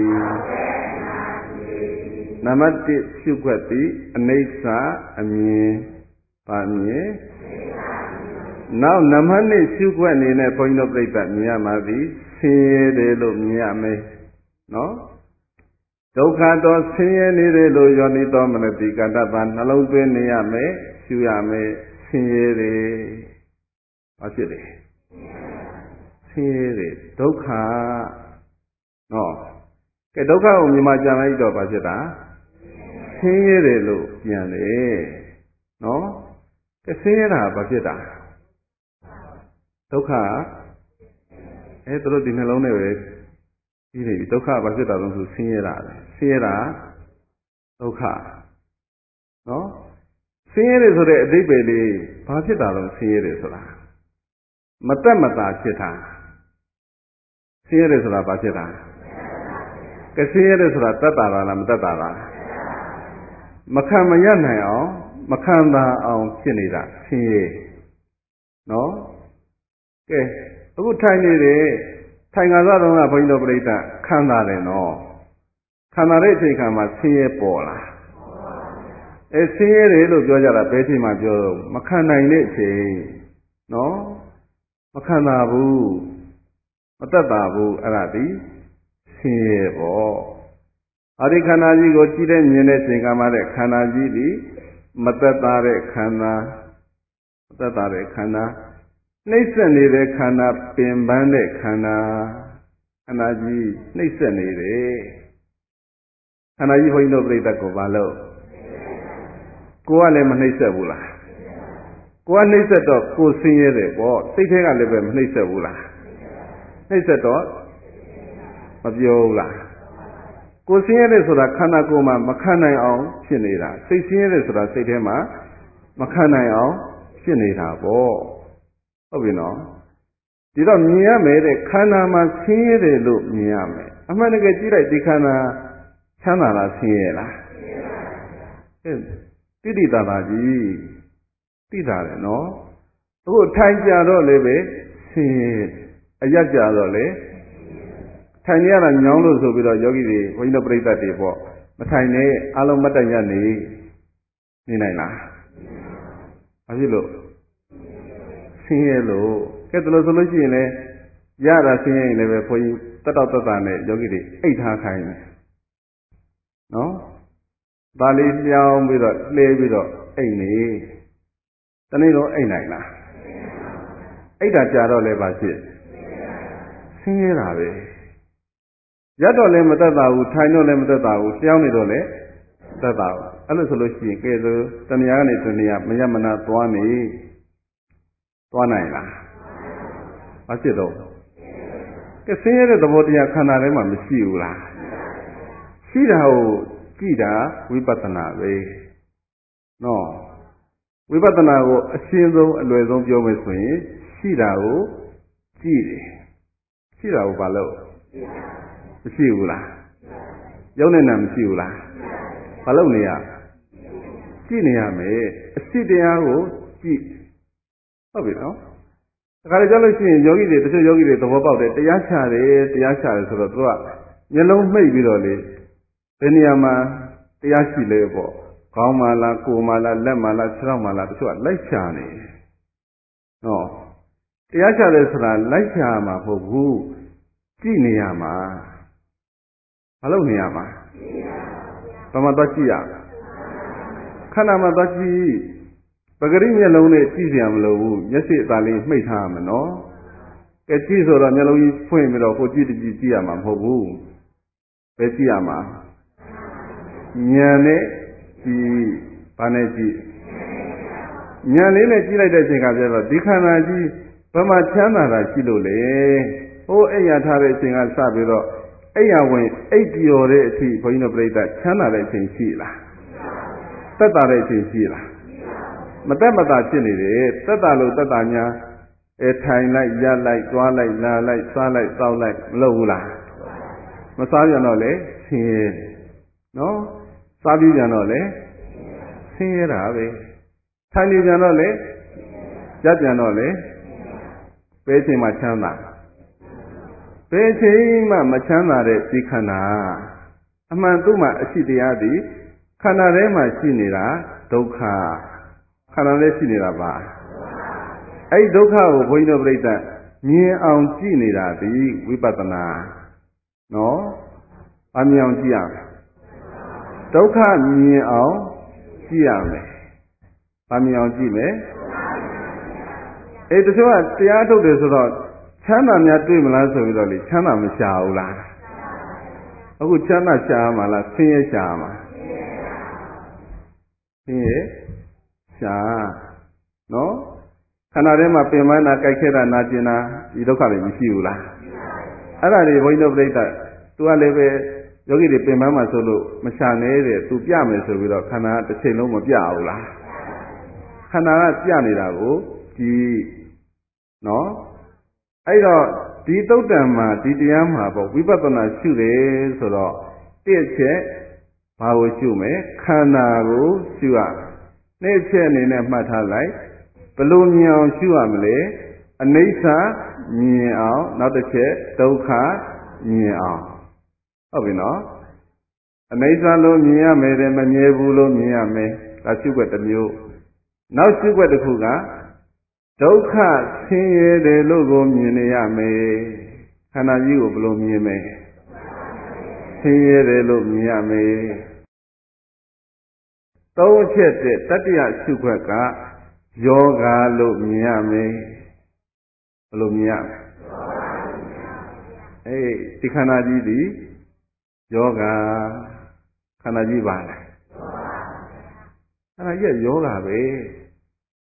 နံပါတ်တစ်ရှုွက်သည်အနိစ္စအမြင်ပါမြင်နောက်နံပါတ်နှစ်ရှုွက်အနေနဲ့ဘုန်းကြီးတို့ပြိဿမြင်ရမှာသည်ဆင်းရဲတယ်လို့မြင်ရမယ်နော်ဒုက္ခတော့ဆင်းရဲနေတယ်လို့ယောနိတော်မနတိကတ္တပါနှလုံးသွင်းနေရမယ်ရှုရမယ်ဆင်းရဲတယ်ဘာဖြစ်လဲဆင်းရဲတယ်ဒုက္ခနော်ကဲဒုက္ခကိုမြင်မှကြံလိုက်တော့ဘာဖြစ်တာဆင်းရဲတယ်လို့ပြန်တယ်နော်ကဲဆင်းရဲတာဘာဖြစ်တာဒုက္ခအဲသူတို့ဒီနှလုံးထဲပဲဒီနေဒုက္ခဘာဖြစ်တာလဲဆိုဆင်းရဲတာပဲဆင်းရဲတာဒုက္ခနော်ဆင်းရဲတယ်ဆိုတဲ့အဓိပ္ပာယ်လေးဘာဖြစ်တာလဲဆင်းရဲတယ်ဆိုတာမတက်မတာဖြစ်တာဆင်းရဲတယ်ဆိုတာဘာဖြစ်တာကဲဆင်းရဲတယ်ဆိုတာတက်တာလားမတက်တာလားမခံမရနိုင်အောင်မခံသာအောင်ဖြစ်နေတာဆင်းရဲနော်ကဲအခုထိုင်နေတယ်ထိုင်ခါစားတော့ကဘုန်းကြီးတို့ပြိဿခံသာတယ်နော်ခံသာတဲ့အချိန်ခါမှာဆင်းရဲပေါ်လာအဲဆင်းရဲတယ်လို့ပြောကြတာဘယ်ချိန်မှပြောတော့မခံနိုင်တဲ့အချိန်နော်မခံသာဘူးမတက်တာဘူးအဲ့ဒါဒီဆင်းရဲပေါ့အရိခန္ဓာကြီးကိုကြည့်တဲ့မြင်တဲ့ချိန်ကမှတဲ့ခန္ဓာကြီးဒီမသက်သာတဲ့ခန္ဓာမသက်သာတဲ့ခန္ဓာနှိမ့်ဆက်နေတဲ့ခန္ဓာပင်ပန်းတဲ့ခန္ဓာခန္ဓာကြီးနှိမ့်ဆက်နေတယ်ခန္ဓာကြီးဘုန်းကြီးတို့ပြိတ္တကိုဘာလို့ကိုယ်ကလည်းမနှိမ့်ဆက်ဘူးလားကိုကနှိမ့်ဆက်တော့ကိုဆင်းရဲတယ်ပေါ့စိတ်ထဲကလည်းပဲမနှိမ့်ဆက်ဘူးလားနှိမ့်ဆက်တော့မပြောဘူးလားကိုဆင်းရဲတယ်ဆိုတာခန္ဓာကိုယ်မှာမခံနိုင်အောင်ဖြစ်နေတာစိတ်ဆင်းရဲတယ်ဆိုတာစိတ်ထဲမှာမခံနိုင်အောင်ဖြစ်နေတာပေါ့ဟုတ်ပြီနော်ဒီတော့မြင်ရမယ်တဲ့ခန္ဓာမှာဆင်းရဲတယ်လို့မြင်ရမယ်အမှန်တကယ်ကြည့်လိုက်ဒီခန္ဓာချမ်းသာလားဆင်းရဲလားတိတိတသာကြီးသိတာလေနော်အခုထိုင်ကြတော့လည်းပဲဆင်းရဲအရက်ကြတော့လေထိုင်နေရတာညောင်းလို့ဆိုပြီးတော့ယောဂီတွေဘုန်းကြီးတို့ပြိဿတ်တွေပေါ့မထိုင်နဲ့အလုံးမတိုင်ရနေနေနိုင်လားဘာဖြစ်လို့ဆင်းရဲလို့ကဲဒါလို့ဆိုလို့ရှိရင်လေရတာဆင်းရဲရင်လည်းပဲဘုန်းကြီးတတ်တော့တတ်တာနဲ့ယောဂီတွေအိတ်ထားခိုင်းတယ်နော်ဒါလေးလျှောင်းပြီးတော့လှဲပြီးတော့အိတ်နေတနေ့တော့အိတ်နိုင်လားအိတ်တာကြာတော့လည်းပါဖြစ်ဆင်းရဲတာပဲရတော့လည်းမသက်သာဘူးထိုင်တော့လည်းမသက်သာဘူးလျှောင်းနေတော့လည်းသက်သာဘူးအဲ့လိုဆိုလို့ရှိရင်ကဲဆိုတဏှာကနေတဏှာမရမနာသွားနေသွားနိုင်လားမဖြစ်တော့ကဲဆင်းရဲတဲ့သဘောတရားခန္ဓာထဲမှာမရှိဘူးလားရှိတာကိုကြည့်တာဝိပဿနာပဲနော်ဝိပဿနာကိုအရှင်းဆုံးအလွယ်ဆုံးပြောမယ်ဆိုရင်ရှိတာကိုကြည့်တယ်ရှိတာကိုဘာလို့မရှိဘူးလားရုပ်နဲ့နာမရှိဘူးလားဘာလို့နေရကြည့်နေရမယ်အရှိတရားကိုကြည့်ဟုတ်ပြီနော်ဒါကြလို့ကြားလို့ရှိရင်ယောဂီတွေတချို့ယောဂီတွေသဘောပေါက်တယ်တရားချတယ်တရားချတယ်ဆိုတော့သူကမျက်လုံးမှိတ်ပြီးတော့လေဘယ်နေရာမှာတရားရှိလဲပေါ့ခေါင်းမှာလားကိုယ်မှာလားလက်မှာလားခြေထောက်မှာလားတချို့ကလိုက်ချနေနော်တရားချတယ်ဆိုတာလိုက်ချမှာမဟုတ်ဘူးကြည့်နေရမှာဘာလို့နေရမှာဘာမှတော့ကြည့်ရခန္ဓာမှာတော့ကြည့်ပဂရိမျက်လုံးနဲ့ကြည့်เสียမလို့ဘူးမျက်စိအသာလေးမှိတ်ထားရမယ်နော်ကဲကြည့်ဆိုတော့မျက်လုံးကြီးဖွင့်ပြီးတော့ကိုကြည့်တကြည့်ကြည့်ရမှာမဟုတ်ဘူးဘယ်ကြည့်ရမှာဉာဏ်နဲ့ကြည့်ဘာနဲ့ကြည့်ဉာဏ်လေးနဲ့ကြည့်လိုက်တဲ့အချိန်ကပြတော့ဒီခန္ဓာကြီးဘယ်မှာချမ်းသာတာရှိလို့လဲဟိုအိယာထားတဲ့အချိန်ကစပြီးတော့အိယာဝင်အိပ်ပျော်တဲ့အထိဘုန်းကြီးတို့ပြိဿချမ်းသာတဲ့အချိန်ရှိလားသက်သာတဲ့အချိန်ရှိလားမသက်မသာဖြစ်နေတယ်သက်သာလို့သက်သာညာအဲထိုင်လိုက်ရလိုက်သွားလိုက်လာလိုက်စားလိုက်တောက်လိုက်မလုပ်ဘူးလားမစားပြန်တော့လေဆင်းရဲနော်စားပြီးပြန်တော့လေဆင်းရဲတာပဲထိုင်နေပြန်တော့လေရပ်ပြန်တော့လေဘယ်ချိန်မှချမ်းသာဘယ်ချိန်မှမချမ်းသာတဲ့ဒီခန္ဓာအမှန်သူ့မှာအရှိတရားသည်ခန္ဓာထဲမှာရှိနေတာဒုက္ခခန္ဓာထဲရှိနေတာပါအဲ့ဒီဒုက္ခကိုဘုန်းကြီးတို့ပြိဿမြင်အောင်ကြည့်နေတာဒီဝိပဿနာနော်အမြင်အောင်ကြည့်ရမယ်ဒုက္ခမြင်အောင်ကြည့်ရမယ်အမြင်အောင်ကြည့်မယ်အေးတချို့ကတရားထုတ်တယ်ဆိုတော့ချမ်းသာများတွေ့မလားဆိုပြီးတော့လေချမ်းသာမရှာဘူးလားအခုချမ်းသာရှာမှာလားဆင်းရဲရှာမှာဆင်းရဲရှာနော်ခန္ဓာထဲမှာပင်ပန်းတာကြိုက်ခဲတာနာကျင်တာဒီဒုက္ခတွေမရှိဘူးလားအဲ့ဒါတွေဘုန်းကြီးတို့ပြိဿသူကလည်းပဲယောဂီတွေပင်ပန်းမှာဆိုလို့မရှာနေတဲ့သူပြမယ်ဆိုပြီးတော့ခန္ဓာတစ်ချိန်လုံးမပြဘူးလားခန္ဓာကပြနေတာကိုကြည့်နော်အဲ့တော့ဒီသုတ်တံမှာဒီတရားမှာပေါ့ဝိပဿနာရှုတယ်ဆိုတော့တစ်ချက်ဘာကိုရှုမယ်ခန္ဓာကိုရှုရနှစ်ချက်အနေနဲ့မှတ်ထားလိုက်ဘယ်လိုမြင်အောင်ရှုရမလဲအနိစ္စမြင်အောင်နောက်တစ်ချက်ဒုက္ခမြင်အောင်ဟုတ်ပြီနော်အနိစ္စလို့မြင်ရမယ်တဲ့မမြဲဘူးလို့မြင်ရမယ်ဒါရှုွက်တစ်မျိုးနောက်ရှုွက်တစ်ခုကဒုက္ခဆင်းရဲတယ်လို့ကိုမြင်နေရမယ်ခန္ဓာကြီးကိုဘယ်လိုမြင်မယ်ဆင်းရဲတယ်လို့မြင်ရမယ်သုံးချက်တဲ့တတ္တယရှုွက်ကယောဂါလို့မြင်ရမယ်ဘယ်လိုမြင်ရမလဲအေးဒီခန္ဓာကြီးဒီယောဂါခန္ဓာကြီးပါလားခန္ဓာကြီးကယောဂါပဲဘ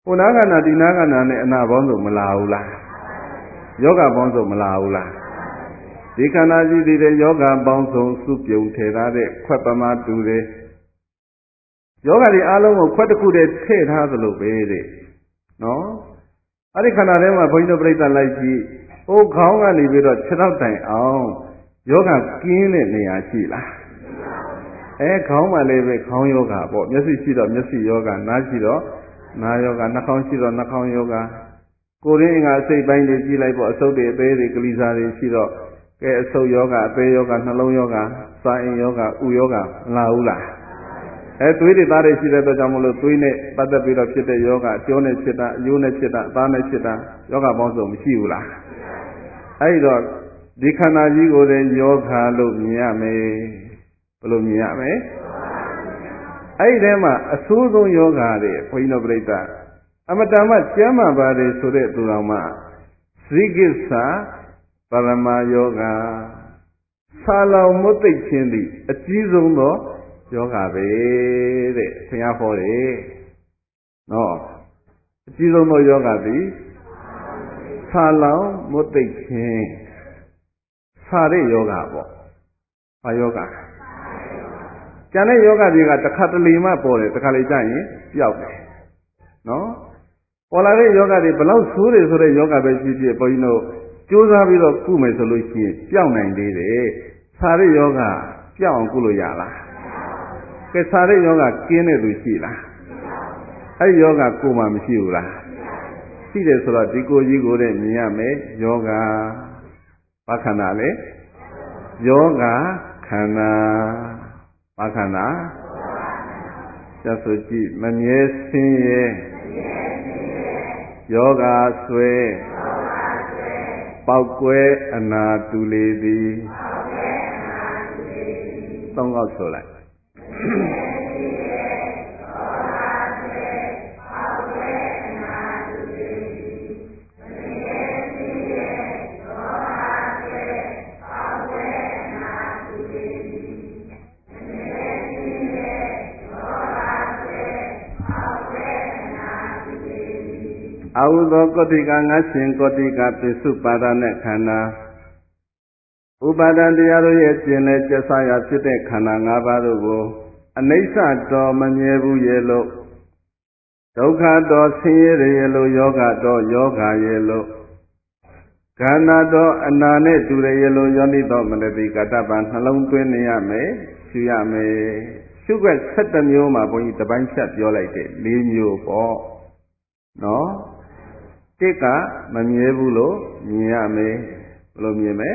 ဟိုနာကနာဒီနာကနာနဲ့အနာပေါင်းစုံမလာဘူးလားယောဂပေါင်းစုံမလာဘူးလားဒီခန္ဓာကြီးဒီတဲ့ယောဂပေါင်းစုံစုပြုံထည့်ထားတဲ့ခွက်ပမာတူတယ်ယောဂတွေအားလုံးကိုခွက်တစ်ခုတည်းထည့်ထားသလိုပဲတဲ့နော်အဲ့ဒီခန္ဓာထဲမှာဘုန်းကြီးတို့ပြိဿလိုက်ကြည့်ဟိုခေါင်းကနေပြီးတော့ခြေထောက်တိုင်အောင်ယောဂကင်းတဲ့နေရာရှိလားအဲခေါင်းမှာလည်းပဲခေါင်းယောဂပေါ့မျက်စိရှိတော့မျက်စိယောဂနားရှိတော့နားယောဂနှာခေါင်းရှိတော့နှာခေါင်းယောဂကိုယ်ရင်းကအစိတ်ပိုင်းတွေကြည့်လိုက်ပေါ့အဆုပ်တွေအသေးတွေကလေးစားတွေရှိတော့ကဲအဆုပ်ယောဂအသေးယောဂနှလုံးယောဂစာအိမ်ယောဂဥယောဂမလာဘူးလားအဲသွေးတွေသားတွေရှိတဲ့အတွက်ကြောင့်မလို့သွေးနဲ့ပတ်သက်ပြီးတော့ဖြစ်တဲ့ယောဂအကျိုးနဲ့ဖြစ်တာအယိုးနဲ့ဖြစ်တာအသားနဲ့ဖြစ်တာယောဂပေါင်းစုံမရှိဘူးလားအဲဒီတော့ဒီခန္ဓာကြီးကိုလည်းယောဂလို့မြင်ရမယ်ဘယ်လိုမြင်ရမလဲအဲ့ဒီထဲမှာအဆိုးဆုံးယောဂတွေဘုန်းကြီးတို့ပြိဿအမတန်မှကျမ်းမာပါတယ်ဆိုတဲ့သူတော်မှဇိကိစ္စပရမယောဂဆာလောင်မွတ်သိပ်ခြင်းသည်အကြီးဆုံးသောယောဂပဲတဲ့ဘုရားဟောတယ်နော်အကြီးဆုံးသောယောဂသည်ဆာလောင်မွတ်သိပ်ခြင်းဆာတဲ့ယောဂပေါ့ဘာယောဂကျန်တဲ့ယောဂတွေကတစ်ခါတလေမှပေါ်တယ်တစ်ခါလေကြာရင်ပျောက်တယ်နော်ပေါ်လာတဲ့ယောဂတွေဘလောက်ဆိုးတယ်ဆိုတဲ့ယောဂပဲရှိဖြစ်ဘုန်းကြီးတို့ကြိုးစားပြီးတော့ကုမယ်ဆိုလို့ရှိရင်ပျောက်နိုင်သေးတယ်ဆာတဲ့ယောဂပျောက်အောင်ကုလို့ရလားကဲဆာတဲ့ယောဂကင်းတဲ့သူရှိလားအဲ့ဒီယောဂကိုမှမရှိဘူးလားရှိတယ်ဆိုတော့ဒီကိုကြီးကိုလည်းမြင်ရမယ်ယောဂဘာခန္ဓာလဲယောဂခန္ဓာဘာခန္ဓာကျဆိုကြည့်မမြဲဆင်းရဲယောဂဆွဲပေါက်ကွဲအနာတူလေသည်သုံးခေါက်ဆိုလိုက်အာဟုသောကောတိကငါရှင်ကောတိကပိစုပါဒနဲ့ခန္ဓာဥပါဒံတရားတို့ရဲ့ကျင်လေကျဆရာဖြစ်တဲ့ခန္ဓာ၅ပါးတို့ကိုအနိစ္စတော်မမြဲဘူးရဲ့လို့ဒုက္ခတော်ဆင်းရဲရဲ့လို့ယောဂတော်ယောဂရဲ့လို့ခန္ဓာတော်အနာနဲ့တူရဲ့လို့ယောနိတော်မနတိကတ္တပံနှလုံးသွင်းနေရမယ်ရှုရမယ်ရှုွက်၁၇မျိုးမှာဘုန်းကြီးတပိုင်းဖြတ်ပြောလိုက်တယ်၄မျိုးပေါ့နော်တစ်ကမမြဲဘူးလို့မြင်ရမယ်ဘယ်လိုမြင်မလဲ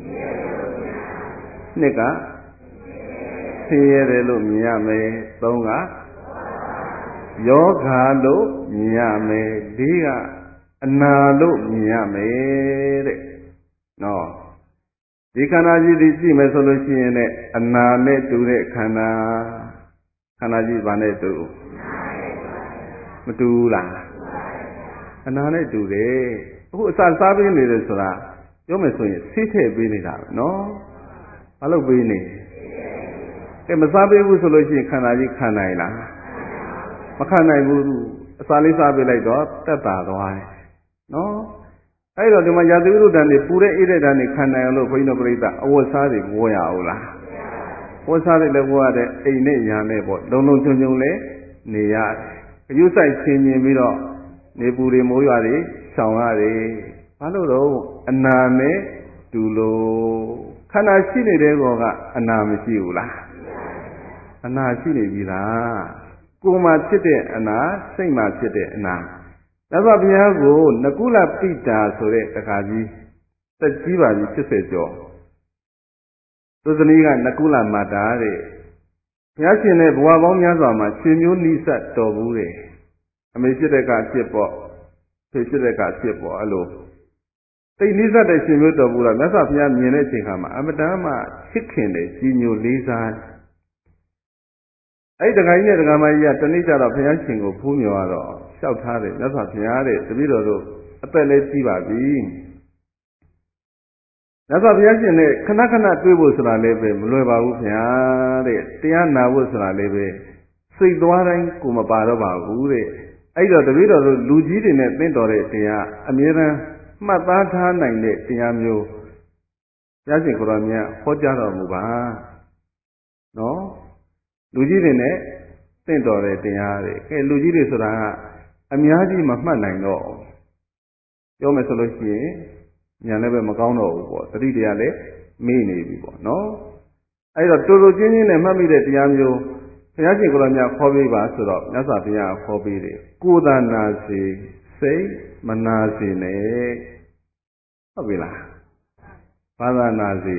နှစ်ကဆင်းရဲတယ်လို့မြင်ရမယ်သုံးကယောဂါလို့မြင်ရမယ်လေးကအနာလို့မြင်ရမယ်တဲ့နော်ဒီခန္ဓာကြီးဒီကြည့်မယ်ဆိုလို့ရှိရင်လည်းအနာနဲ့တူတဲ့ခန္ဓာခန္ဓာကြီးဘာနဲ့တူမတူဘူးလားအနာနဲ့တူတယ်အခုအစာစားပေးနေတယ်ဆိုတာပြောမယ်ဆိုရင်ဆေးထည့်ပေးနေတာပဲနော်ဘာလို့ပေးနေကဲမစားပေးဘူးဆိုလို့ရှိရင်ခန္ဓာကြီးခံနိုင်လားမခံနိုင်ဘူးအစာလေးစားပေးလိုက်တော့တက်တာသွားတယ်နော်အဲ့တော့ဒီမှာရာသီဥတုတန်တွေပူတဲ့အေးတဲ့တန်တွေခံနိုင်အောင်လို့ဘုန်းကြီးတို့ပြိဿအဝတ်စားတွေဝေါ်ရအောင်လားဝတ်စားတွေလည်းဝေါ်ရတဲ့အိမ်နဲ့ညာနဲ့ပေါ့လုံလုံချုံချုံလေးနေရတယ်အယူဆိုင်ချင်းမြင်ပြီးတော့နေပူတွေမိုးရွာတွေရှောင်ရတယ်ဘာလို့တော့အနာနဲ့တူလို့ခန္ဓာရှိနေတဲ့ကောကအနာမရှိဘူးလားအနာရှိနေပြီလားကိုယ်မှာဖြစ်တဲ့အနာစိတ်မှာဖြစ်တဲ့အနာဒါဆိုဘုရားကိုနကုလပိတာဆိုတဲ့တခါကြီးသက်ကြီးပါပြီ၈၀ကျော်သူသမီးကနကုလမာတာတဲ့ဘုရားရှင်နဲ့ဘဝပေါင်းများစွာမှာရှင်မျိုးနိစ္စတော်ဘူးတယ်အမေဖြစ်တဲ့ကအဖြစ်ပေါ့ဖေဖြစ်တဲ့ကအဖြစ်ပေါ့အဲ့လိုတိတ်နိစ္စတဲ့ရှင်မျိုးတော်ဘူးလားမြတ်စွာဘုရားမြင်တဲ့အချိန်ခါမှာအမတန်မှချစ်ခင်တယ်ကြီးညိုလေးစားအဲ့ဒီတခါကြီးနဲ့တခါမကြီးကတနေ့ကျတော့ဘုရားရှင်ကိုဖူးမြော်တော့လျှောက်ထားတယ်မြတ်စွာဘုရားတဲ့တပည့်တော်တို့အသက်လည်းကြီးပါပြီမြတ်စွာဘုရားရှင်နဲ့ခဏခဏတွေ့ဖို့ဆိုတာလည်းပဲမလွယ်ပါဘူးဘုရားတဲ့တရားနာဖို့ဆိုတာလည်းပဲစိတ်သွားတိုင်းကိုမပါတော့ပါဘူးတဲ့အဲ့တော့တပည့်တော်တို့လူကြီးတွေနဲ့သင်တော်တဲ့တရားအမြဲတမ်းမှတ်သားထားနိုင်တဲ့တရားမျိုးဘုရားရှင်ကိုယ်တော်မြတ်ဟောကြားတော်မူပါနော်လူကြီးတွေနဲ့သင်တော်တဲ့တရားတွေအဲလူကြီးတွေဆိုတာကအများကြီးမမှတ်နိုင်တော့ပြောမယ်ဆိုလို့ရှိရင်ဉာဏ်လည်းပဲမကောင်းတော့ဘူးပေါ့တတိတရားလည်းမေ့နေပြီပေါ့နော်အဲ့တော့တူတူချင်းချင်းနဲ့မှတ်မိတဲ့တရားမျိုးဘုရားရှင်ကိုယ်တော်မြတ်ခေါ်ပေးပါဆိုတော့မြတ်စွာဘုရားခေါ်ပေးတယ်ကိုယ်သာနာစေစိတ်မနာစေနဲ့ဟုတ်ပြီလားဘာသာနာစေ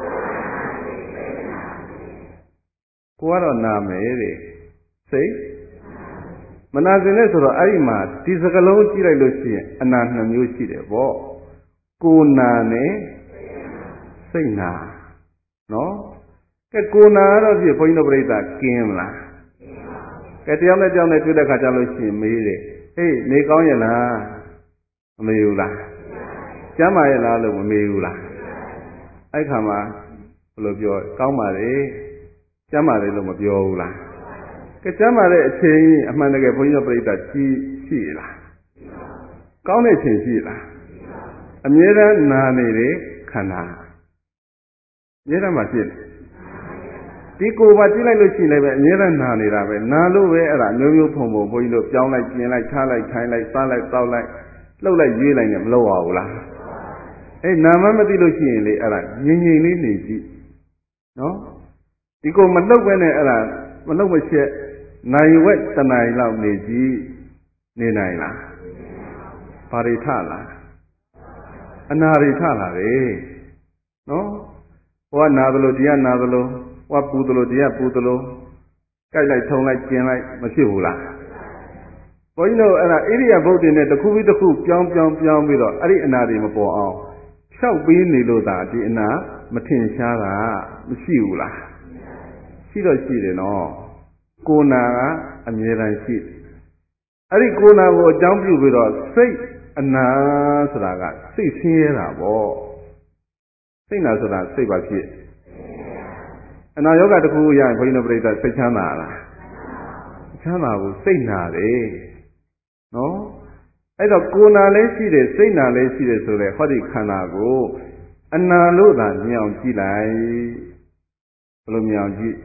ကိုကတော့နာမယ်တဲ့စိတ်မနာစေနဲ့ဆိုတော့အဲ့ဒီမှာဒီစကလုံးကြည့်လိုက်လို့ရှိရင်အနာနှမျိုးရှိတယ်ပေါ့ကိုနာနဲ့စိတ်နာနော်ကဲကိုနာကတော့ဖြစ်ဘုန်းကြီးတို့ပြိဿကင်းမလားကဲတယောက်နဲ့တယောက်နဲ့တွေ့တဲ့ခါကျလို့ရှိရင်မေးတယ်ဟေးနေကောင်းရဲ့လားမမေးဘူးလားကျမ်းမာရဲ့လားလို့မမေးဘူးလားအဲ့ခါမှာဘယ်လိုပြောကောင်းပါလေကျမ်းမာတယ်လို့မပြောဘူးလားကဲကျမ်းမာတဲ့အချိန်အမှန်တကယ်ဘုန်းကြီးတို့ပြိဿကြီးရှိလားကောင်းတဲ့အချိန်ရှိလားအမြဲတမ်းနာနေတဲ့ခန္ဓာအမြဲတမ်းမှဖြစ်ဒီကိုယ်ပါကြည့်လိုက်လို့ရှိရင်လည်းပဲအမြဲတမ်းနာနေတာပဲနာလို့ပဲအဲ့ဒါမျိုးမျိုးဖုံဖုံဘုန်းကြီးတို့ပြောင်းလိုက်ကျင်လိုက်ထားလိုက်ထိုင်လိုက်စားလိုက်တောက်လိုက်လှုပ်လိုက်ရွေးလိုက်နဲ့မလုပ်ရဘူးလားအဲ့နာမမသိလို့ရှိရင်လေအဲ့ဒါငြိမ်ငြိမ်လေးနေကြည့်နော်ဒီကိုမလှုပ်ပဲနဲ့အဲ့ဒါမလှုပ်မချက်နိုင်ဝက်တနိုင်လောက်နေကြည့်နေနိုင်လားဘာတွေထလားအနာတွေထလာတယ်နော်ဟိုကနာသလိုဒီကနာသလိုဟိုကပူသလိုဒီကပူသလိုကြိုက်လိုက်ထုံလိုက်ကျင်လိုက်မဖြစ်ဘူးလားဘုန်းကြီးတို့အဲ့ဒါဣရိယာပုတ်တွေနဲ့တစ်ခုပြီးတစ်ခုပြောင်းပြောင်းပြောင်းပြီးတော့အဲ့ဒီအနာတွေမပေါ်အောင်ဖြောက်ပြီးနေလို့သာဒီအနာမထင်ရှားတာမရှိဘူးလားရှိတော့ရှိတယ်နော်ကိုနာကအမြဲတမ်းရှိအဲ့ဒီကိုနာကိုအကြောင်းပြုပြီးတော့စိတ်အနာဆိုတာကစိတ်ဆင်းရဲတာပေါ့စိတ်နာဆိုတာစိတ်ပါဖြစ်အနာယောဂတစ်ခုရရင်ဘုန်းကြီးတို့ပြိဿစိတ်ချမ်းသာလားချမ်းသာဘူးစိတ်နာတယ်နော်အဲ့တော့ကိုယ်နာလည်းရှိတယ်စိတ်နာလည်းရှိတယ်ဆိုတဲ့ဟောဒီခန္ဓာကိုအနာလို့သာမြင်အောင်ကြည့်လိုက်ဘယ်လိုမြင်အောင်ကြည့်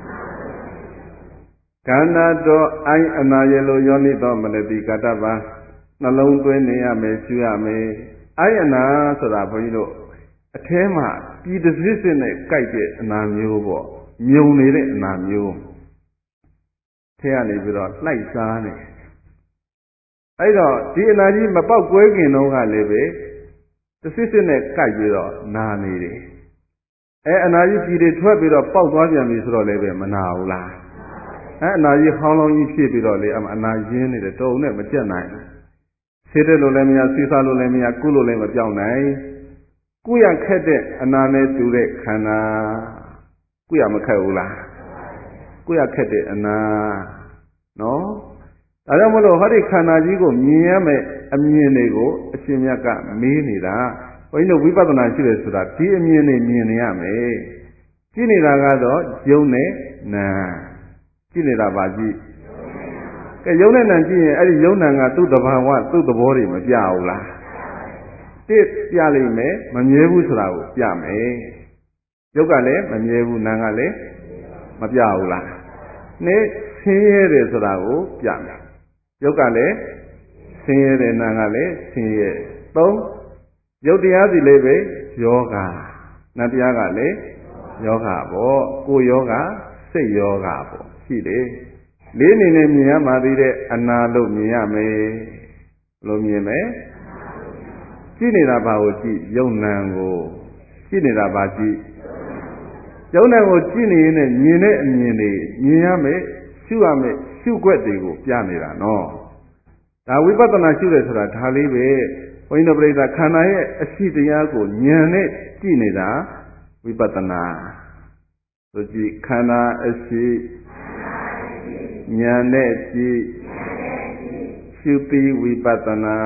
ခန္ဓာတော်အိုင်အနာရေလိုယောနိတော်မနတိကတ္တပါနှလုံးသွင်းနေရမယ်ရှုရမယ်အိုင်အနာဆိုတာဘုန်းကြီးတို့အထဲမှာပြည်တစ်စစ်စစ်နဲ့ကြိုက်တဲ့အနာမျိုးပေါ့မြုံနေတဲ့အနာမျိုးထဲကနေပြီးတော့လှိုက်စားနေအဲ့တော့ဒီအနာကြီးမပေါက်ကွဲခင်တုန်းကလည်းပဲတစ်စစ်စစ်နဲ့ကြိုက်ပြီးတော့နာနေတယ်အဲအနာကြီးပြည်တွေထွက်ပြီးတော့ပေါက်သွားပြန်ပြီဆိုတော့လည်းပဲမနာဘူးလားအဲအနာကြီးဟောင်းလောင်းကြီးဖြစ်ပြီးတော့လေအနာရင်းနေတယ်တုံနဲ့မကြက်နိုင်ဆေးတယ်လို့လည်းမရဆီးစားလို့လည်းမရကုလို့လည်းမပြောင်းနိုင်ကုရခက်တဲ့အနာနဲ့တူတဲ့ခန္ဓာကုရမခက်ဘူးလားကုရခက်တဲ့အနာနော်ဒါကြောင့်မလို့ဟောဒီခန္ဓာကြီးကိုမြင်ရမယ်အမြင်တွေကိုအရှင်မြတ်ကမေးနေတာဘုန်းကြီးတို့ဝိပဿနာရှိတယ်ဆိုတာဒီအမြင်တွေမြင်နေရမယ်ကြည့်နေတာကတော့ယုံနဲ့နာကြည့်နေတာပါကြည့်ကဲယုံနဲ့နာကြည့်ရင်အဲ့ဒီယုံနာကသူ့တဘာဝသူ့သဘောတွေမပြဘူးလားတစ်ပြလိမ့်မယ်မမြဲဘူးဆိုတာကိုပြမယ်ယုတ်ကလည်းမမြဲဘူးနာကလည်းမပြဘူးလားနှစ်ဆင်းရဲတယ်ဆိုတာကိုပြမယ်ယုတ်ကလည်းဆင်းရဲတယ်နာကလည်းဆင်းရဲသုံးယုတ်တရားစီလေးပဲယောဂနတ်တရားကလည်းယောဂပေါ့ကိုယောဂစိတ်ယောဂပေါ့ရှိတယ်လေးအနေနဲ့မြင်ရမှသေးတဲ့အနာလို့မြင်ရမယ်လို့မြင်မယ်ကြည့်နေတာဘာကိုကြည့်ယုံနံကိုကြည့်နေတာဘာကြည့်ယုံနံကိုကြည့်နေရင်လည်းမြင်တဲ့အမြင်တွေမြင်ရမယ်ရှုရမယ်ရှုွက်တွေကိုပြနေတာနော်ဒါဝိပဿနာရှုတယ်ဆိုတာဒါလေးပဲဘုန်းကြီးတို့ပြိဿခန္ဓာရဲ့အရှိတရားကိုဉာဏ်နဲ့ကြည့်နေတာဝိပဿနာဆိုကြည့်ခန္ဓာအရှိဉာဏ်နဲ့ကြည့်ရှုပြီးဝိပဿနာ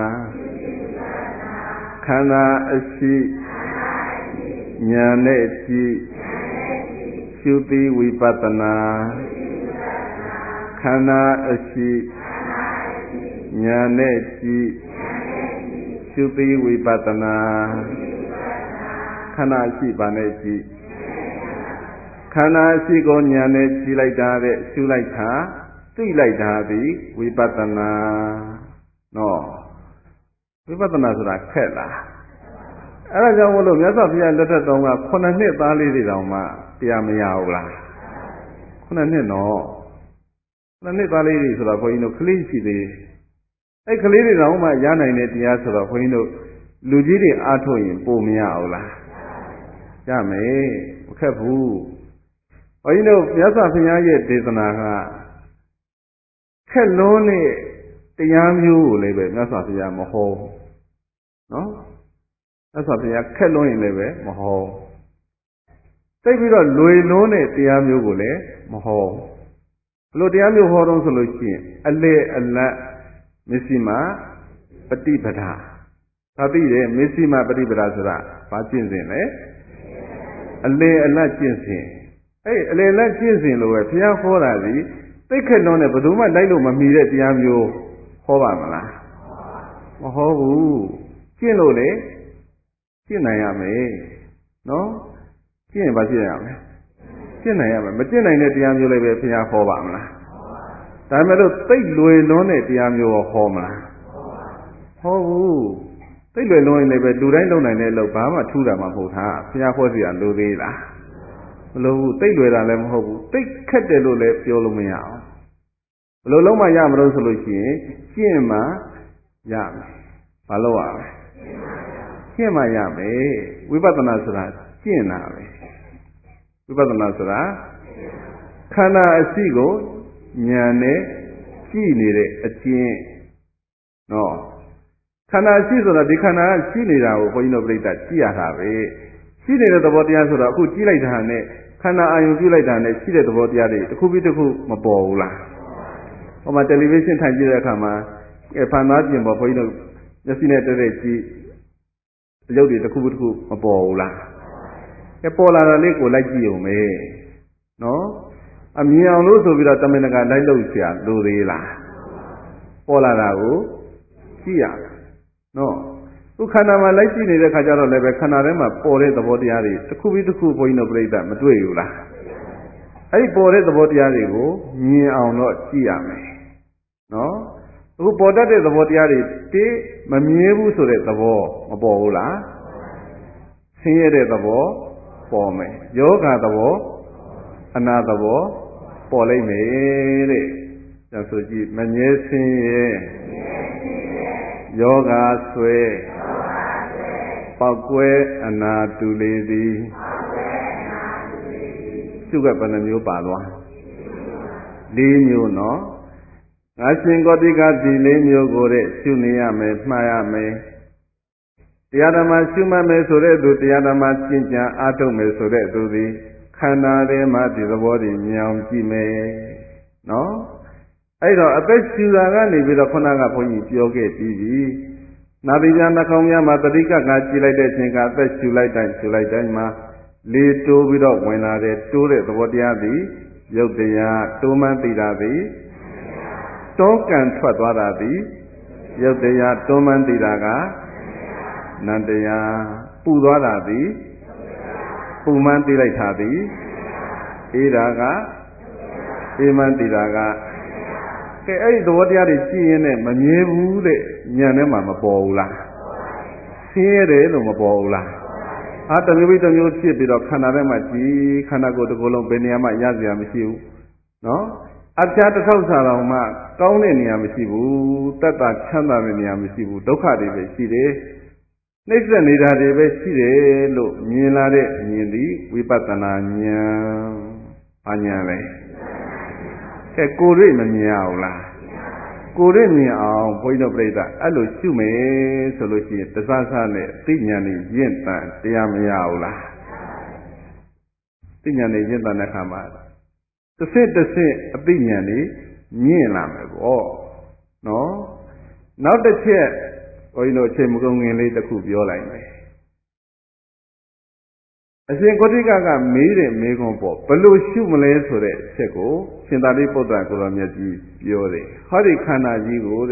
ခန္ဓာအရှိဉာဏ်နဲ့ကြည့်ရှုပြီးဝိပဿနာခန္ဓာအရှိဉာဏ်နဲ့ကြည့်ရှုသိဝိပဿနာခန္ဓာရှိပါနဲ့ကြည့်ခန္ဓာရှိကိုဉာဏ်နဲ့ကြည့်လိုက်တာတဲ့ရှုလိုက်တာသိလိုက်တာသည်ဝိပဿနာနော်ဝိပဿနာဆိုတာခက်လားအဲ့ဒါကြောင့်မလို့မြတ်စွာဘုရားလက်ထက်တော်ကခုနှစ်နှစ်သားလေးတွေတောင်မှတရားမရဘူးလားခုနှစ်နှစ်နော်ခုနှစ်နှစ်သားလေးတွေဆိုတော့ဘုန်းကြီးတို့ကလေးရှိသေးအဲ့ကလေးတွေတောင်မှရနိုင်တဲ့တရားဆိုတော့ဘုန်းကြီးတို့လူကြီးတွေအားထုတ်ရင်ပိုမရဘူးလားရမယ်မခက်ဘူးဘုန်းကြီးတို့မြတ်စွာဘုရားရဲ့ဒေသနာကခက်လုံးနဲ့တရားမျိုးကိုလည်းပဲမြတ်စွာဘုရားမဟောနော်မြတ်စွာဘုရားခက်လုံးရင်လည်းပဲမဟောသိပြီးတော့လွေလုံးတဲ့တရားမျိုးကိုလည်းမဟောဘလို့တရားမျိုးဟောတော့ဆိုလို့ရှိရင်အလေအလတ်မစ္စည်းမပฏิပဒါသာသိတယ်မစ္စည်းမပฏิပဒါဆိုတာဘာကျင့်စဉ်လဲအလေအလတ်ကျင့်စဉ်အဲ့အလေအလတ်ကျင့်စဉ်လို့ပဲဘုရားဟောတာဒီသိခက်လုံးနဲ့ဘယ်သူမှလိုက်လို့မမီတဲ့တရားမျိုးဟောပါမလားမဟောဘူးကျင့်လို့လေကျင့်နိုင်ရမယ်နော်ကျင့်ရင်ဘာကျင့်ရမလဲကျင့်နိုင်ရမယ်မကျင့်နိုင်တဲ့တရားမျိုးလည်းပဲဘုရားဟောပါမလားဒါပေမဲ့လို့သိလွယ်လွန်းတဲ့တရားမျိုးဟောမလားဟောဘူးသိလွယ်လွန်းရင်လည်းပဲလူတိုင်းလုံနိုင်တဲ့လို့ဘာမှထူးတာမှမဟုတ်တာဘုရားဟောစီရလိုသေးလားမလိုဘူးသိလွယ်တာလည်းမဟုတ်ဘူးသိခက်တယ်လို့လည်းပြောလို့မရအောင်ဘယ်လိုလုံးမရမလို့ဆိုလို့ရှိရင်ကျင့်မှရမယ်ဘာလို့ရလဲကျင့်မှရမယ်ဝိပဿနာဆိုတာကျင့်တာပဲဝိပဿနာဆိုတာခန္ဓာအရှိကိုဉာဏ်နဲ့ကြည့်နေတဲ့အကျင့်နော်ခန္ဓာရှိဆိုတာဒီခန္ဓာကရှိနေတာကိုဘုန်းကြီးတို့ပြိဿကြည့်ရတာပဲရှိနေတဲ့သဘောတရားဆိုတော့အခုကြည့်လိုက်တာနဲ့ခန္ဓာအာယုံပြုလိုက်တာနဲ့ရှိတဲ့သဘောတရားတွေတစ်ခုပြီးတစ်ခုမပေါ်ဘူးလားဟိုမှာတယ်လီဗီရှင်းထိုင်ကြည့်တဲ့အခါမှာအဲဖန်သားပြင်ပေါ်ဘုန်းကြီးတို့မျက်စိနဲ့တွေ့တဲ့ကြည့်အယုတ်တွေတစ်ခုပြီးတစ်ခုမပေါ်ဘူးလားအဲပေါ်လာတာလေးကိုလိုက်ကြည့်ုံပဲနော်အမြင်အောင်လို့ဆိုပြီးတော့တမင်တကာလိုက်လို့ရှာလို့သေးလားပေါ်လာတာကိုကြည့်ရနော်ခုခန္ဓာမှာလိုက်ကြည့်နေတဲ့ခါကျတော့လည်းပဲခန္ဓာထဲမှာပေါ်တဲ့သဘောတရားတွေတစ်ခုပြီးတစ်ခုဘုန်းကြီးတို့ပြိဿမတွေ့ဘူးလားအဲ့ဒီပေါ်တဲ့သဘောတရားတွေကိုမြင်အောင်တော့ကြည့်ရမယ်နော်အခုပေါ်တတ်တဲ့သဘောတရားတွေတေးမမြင်ဘူးဆိုတဲ့သဘောမပေါ်ဘူးလားဆင်းရဲတဲ့သဘောပေါ်မယ်ယောဂသဘောအနာသဘောပေါ်လိမ့်မယ်တဲ့။ဒါဆိုကြည့်မငြဲဆင်းရဲယောဂဆွဲပေါက်ကွဲအနာတူလေသည်ရှုကဘယ်နှမျိုးပါသွားလေးမျိုးနော်ငါရှင်ကောတိကဒီလေးမျိုးကိုတဲ့ရှုနေရမယ်မှားရမယ်တရားဓမ္မရှုမှတ်မယ်ဆိုတဲ့သူတရားဓမ္မကျင့်ကြံအားထုတ်မယ်ဆိုတဲ့သူသည်ခန္ဓာထဲမှာဒီသဘောတွေမြင်အောင်ကြည့်မယ်နော်အဲ့တော့အသက်ရှူတာကနေပြီးတော့ခုနကဘုန်းကြီးပြောခဲ့ပြီးပြီနာတိပြနှာခေါင်းများမှာတတိကကကြည့်လိုက်တဲ့အချိန်ကအသက်ရှူလိုက်တိုင်းရှူလိုက်တိုင်းမှာလေတိုးပြီးတော့ဝင်လာတဲ့တိုးတဲ့သဘောတရားသည်ရုပ်တရားတိုးမှန်းသိတာသည်တောကန်ထွက်သွားတာသည်ရုပ်တရားတိုးမှန်းသိတာကနန္တရားပူသွားတာသည်ပူမှန်းသိလိုက်တာသည်အေးတာကအေးမှန်းသိတာကကဲအဲ့ဒီသဘောတရားတွေကြည့်ရင်းနဲ့မမြင်ဘူးတဲ့ဉာဏ်ထဲမှာမပေါ်ဘူးလားဆင်းရဲတယ်လို့မပေါ်ဘူးလားအားတစ်မျိုးပြီးတစ်မျိုးဖြစ်ပြီးတော့ခန္ဓာထဲမှာကြည်ခန္ဓာကိုယ်တစ်ခုလုံးဘယ်နေရာမှရစရာမရှိဘူးနော်အပြားတစ်ထောက်ဆာတော်မှကောင်းတဲ့နေရာမရှိဘူးတတ်တာချမ်းသာတဲ့နေရာမရှိဘူးဒုက္ခတွေပဲရှိတယ်နှိမ့်ဆက်နေတာတွေပဲရှိတယ်လို့မြင်လာတဲ့မြင်သည်ဝိပဿနာဉာဏ်ဘာဉာဏ်လဲကဲကိုယ်တွေ့မမြင်ရဘူးလားကိုယ်တွေ့မြင်အောင်ဘုန်းကြီးတို့ပြိဿအဲ့လိုရှုမယ်ဆိုလို့ရှိရင်တစားစားနဲ့သိဉာဏ်နဲ့ရင့်တန်တရားမရဘူးလားသိဉာဏ်နဲ့ရင့်တန်တဲ့အခါမှာတစ်စစ်တစ်စစ်အသိဉာဏ်นี่မြင့်လာမယ်ပေါ့နော်နောက်တစ်ချက်ဘုန်းကြီးတို့အချိန်မကုန်ခင်လေးတစ်ခုပြောလိုက်မယ်အရှင်ကိုဋ္ဌိကကမေးတဲ့မေးခွန်းပေါ့ဘလို့ရှုမလဲဆိုတဲ့အချက်ကိုရှင်သာရိပုတ္တရာကိုရောမြတ်ကြီးပြောတယ်ဟောဒီခန္ဓာကြီးကိုတဲ့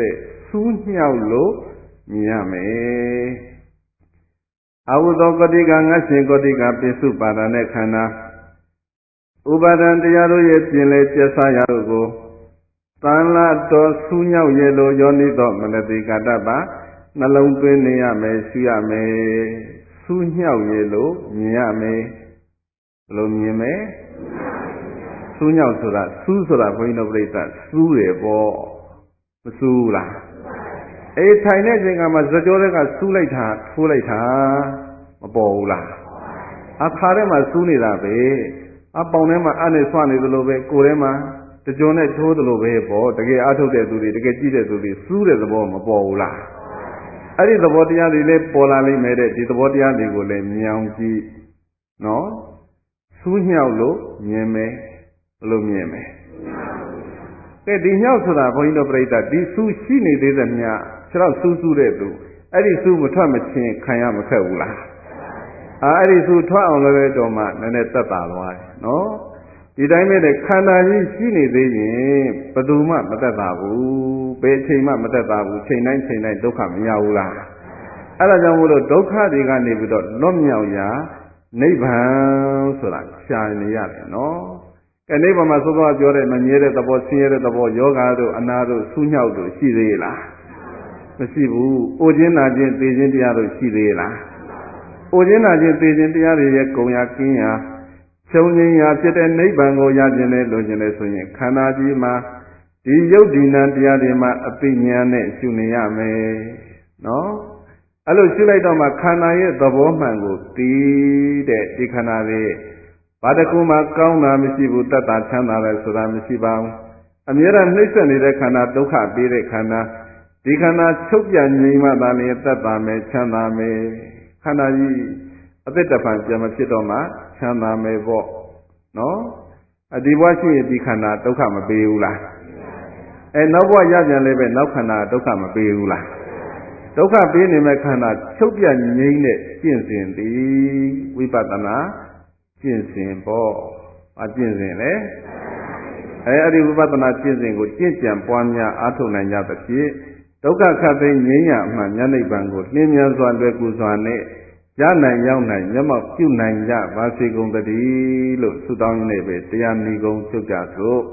စူးညှောက်လို့မြင်ရမယ်အဝုသောကတိကငတ်ရှင်ကတိကပိစုပါဒနဲ့ခန္ဓာဥပါဒံတရားတို့ရဲ့ပြင်လေကျက်စားရတို့ကိုသံလာတော်စူးညှောက်ရလို့ယောနိသောမနတိကတ္တပနှလုံးသွင်းနေရမယ်ရှုရမယ်စူးညှောက်ရလို့မြင်ရမယ်ဘယ်လိုမြင်မလဲစူးညှောက်ဆိုတာစူးဆိုတာဘုန်းကြီးတို့ပြိဿစူးတယ်ပေါ့မစူးလားအေးထိုင်တဲ့ချိန်ကမှဇကြောတွေကစူးလိုက်တာထိုးလိုက်တာမပေါ်ဘူးလားအခါထဲမှာစူးနေတာပဲအပေါင်ထဲမှာအဲ့နဲ့ဆွနေသလိုပဲကိုယ်ထဲမှာတကြုံနဲ့ထိုးသလိုပဲပေါ့တကယ်အထုတ်တဲ့သူတွေတကယ်ကြည့်တဲ့သူတွေစူးတဲ့သဘောမပေါ်ဘူးလားအဲ့ဒီသဘောတရားတွေလည်းပေါ်လာလိမ့်မယ်တဲ့ဒီသဘောတရားတွေကိုလည်းမြင်အောင်ကြည့်နော်စူးညှောက်လို့မြင်မယ်ဘယ်လိုမြင်မယ်ကဲဒီညှောက်ဆိုတာဘုန်းကြီးတို့ပြိဿဒီစူးရှိနေသေးတဲ့မြတ်ခြေတော့စူးစူးတဲ့သူအဲ့ဒီစူးမထွက်မချင်းခံရမခက်ဘူးလားအာအဲ့ဒီစူးထွက်အောင်လည်းတော့မှနည်းနည်းသက်သာသွားတယ်နော်ဒီတိုင်းမဲ့ခန္ဓာကြီးရှိနေသေးရင်ဘယ်သူမှမသက်သာဘူးဘယ်အချိန်မှမသက်သာဘူးချိန်တိုင်းချိန်တိုင်းဒုက္ခမရဘူးလားအဲ့ဒါကြောင့်မို့လို့ဒုက္ခတွေကနေပြီးတော့လွတ်မြောက်ရာနိဗ္ဗာန်ဆိုတာရှားနေရတယ်နော်ကဲနိဗ္ဗာန်မှာသို့သောပြောတဲ့မမြဲတဲ့သဘောဆင်းရဲတဲ့သဘောယောဂါတို့အနာတို့ဆူးညှောက်တို့ရှိသေးလားမရှိဘူး။အိုခြင်းနာခြင်းသိခြင်းတရားတို့ရှိသေးလား။အိုခြင်းနာခြင်းသိခြင်းတရားတွေရဲ့ကုံရာကင်းရာချုပ်ငြိမ်းရာဖြစ်တဲ့နိဗ္ဗာန်ကိုရခြင်းနဲ့လိုချင်တယ်ဆိုရင်ခန္ဓာကြီးမှာဒီယုတ်ဒီနာတရားတွေမှာအပိညာနဲ့ရှုနေရမယ်။နော်။အဲ့လိုရှုလိုက်တော့မှခန္ဓာရဲ့သဘောမှန်ကိုသိတဲ့ဒီခန္ဓာလေးဘာတကူမှကောင်းတာမရှိဘူးတတ်တာချမ်းသာတယ်ဆိုတာမရှိပါဘူး။အမြဲတမ်းနှိမ့်ဆက်နေတဲ့ခန္ဓာဒုက္ခပေးတဲ့ခန္ဓာဒီခန္ဓာချုပ်ပြန်ငြိမ်းမှသာလေသက်သာမယ်ချမ်းသာမယ်ခန္ဓာကြီးအသက်တပံပြန်မဖြစ်တော့မှချမ်းသာမယ်ပေါ့နော်အဒီဘဝရှိရင်ဒီခန္ဓာဒုက္ခမပေးဘူးလားအဲနောက်ဘဝရပြန်လည်းပဲနောက်ခန္ဓာဒုက္ခမပေးဘူးလားဒုက္ခပေးနေမဲ့ခန္ဓာချုပ်ပြန်ငြိမ်းတဲ့ကျင့်စဉ်သည်ဝိပဿနာကျင့်စဉ်ပေါ့အကျင့်စဉ်လေအဲအဲ့ဒီဝိပဿနာကျင့်စဉ်ကိုကျင့်ကြံပွားများအားထုတ်နိုင်ကြသဖြင့်ဒုက္ခခတ်သိငြိမ်းရမှဉာဏ်နိဗ္ဗာန်ကိုလင်းမြန်စွာလွယ်ကူစွာနဲ့ရနိုင်ရောက်နိုင်မျက်မှောက်ပြုနိုင်ကြပါစေကုန်သတည်းလို့ဆုတောင်းနေပဲတရားနိဂုံးချုပ်ကြသို့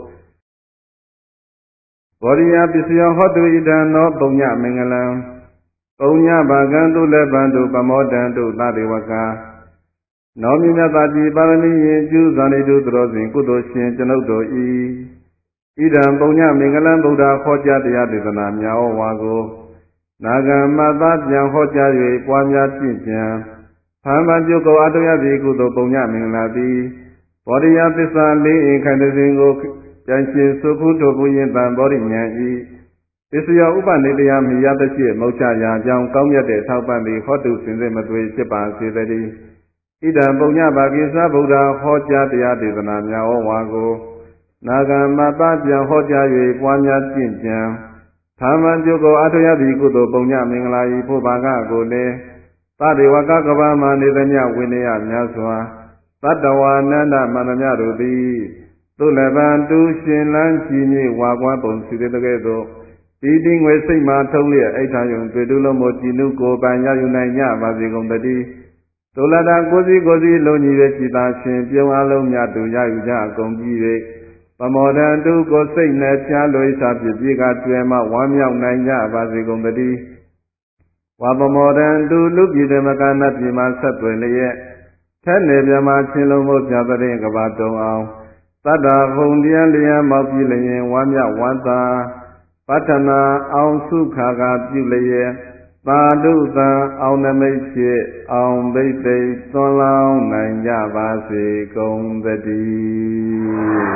ဘောရိယပစ္စယဟောတုဣဒံသောပုံညမင်္ဂလံပုံညဘာကံတုလည်းဗန္တုပမောတံတုသတေဝကနောမိမြတ်တာတိပါရမီရင်ကျူးဇာနိတုသရောစဉ်ကုသိုလ်ရှင်ကျွန်ုပ်တို့ဤဣဒံပုံညမင်္ဂလံဗုဒ္ဓဟောကြားတရားဒေသနာများဝါကိုနာဂံမသပြန်ဟောကြား၍ပွားများပြင့်ကြံဖန်ပန်ပြုကောအတုယတိကုသိုလ်ပုံညမင်္ဂလာသည်ဘောရိယသစ္စာလေးအင်ခိုင်တဲ့စဉ်ကိုပြန်ရှင်သုခုတို့ဘုရင်တံဘောရိညာဤသစ္စယဥပနိတယမိယတရှိမောချရာကြောင့်ကောင်းမြတ်တဲ့ထောက်ပံ့သည်ဟောတုစင်စစ်မသွေဖြစ်ပါစေတည်းဣဒံပုံညဘာကိသဗုဒ္ဓဟောကြားတရားဒေသနာများဝါကိုနာဂံမသပြန်ဟောကြား၍ပွားများပြင့်ကြံသာမန်ကျုပ်ကိုအထယတိကုသိုလ်ပုံညမင်္ဂလာဤဖို့ဘာကကိုလည်းသတေဝကကဘာမနေသမျှဝိနည်းများစွာသတ္တဝါနန္ဒမန္တမြတို့သည်သုလဗံတူရှင်လန်းကြည်မြေဝါကွမ်းပုံစီတဲ့ကဲ့သို့ဒီတိငွေစိတ်မှထုံးလျက်အိဋ္ဌာယုံတွေ့တူလုံးမကြည်နုကိုယ်ပိုင်ရယူနိုင်ကြပါစေကုန်တည်းသုလတာကိုစီကိုစီလုံးကြီးရဲ့จิตာရှင်ပြုံးအလုံးများတူရယူကြအကုန်ကြည့်၍ပမောဒံတုကိုစိတ်နဲ့ချားလွေစာဖြစ်ပြီးကကျွဲမှဝမ်းမြောက်နိုင်ကြပါစေကုန်တည်းဝါပမောဒံတုလူပြည်ဓမ္မကနတ်ပြည်မှာဆက်သွယ်လျက်ထက်နေပြမှာချင်းလုံးမို့ပြတဲ့ကဘာတုံအောင်သတ္တဘုံတရားလျံမောက်ပြလျင်ဝမ်းမြောက်ဝမ်းသာပတ္ထနာအောင်စုခါကပြုလျက်သာဓုသံအောင်နမိတ်ဖြစ်အောင်ဘိသိက်သွန်လောင်းနိုင်ကြပါစေကုန်သတည်း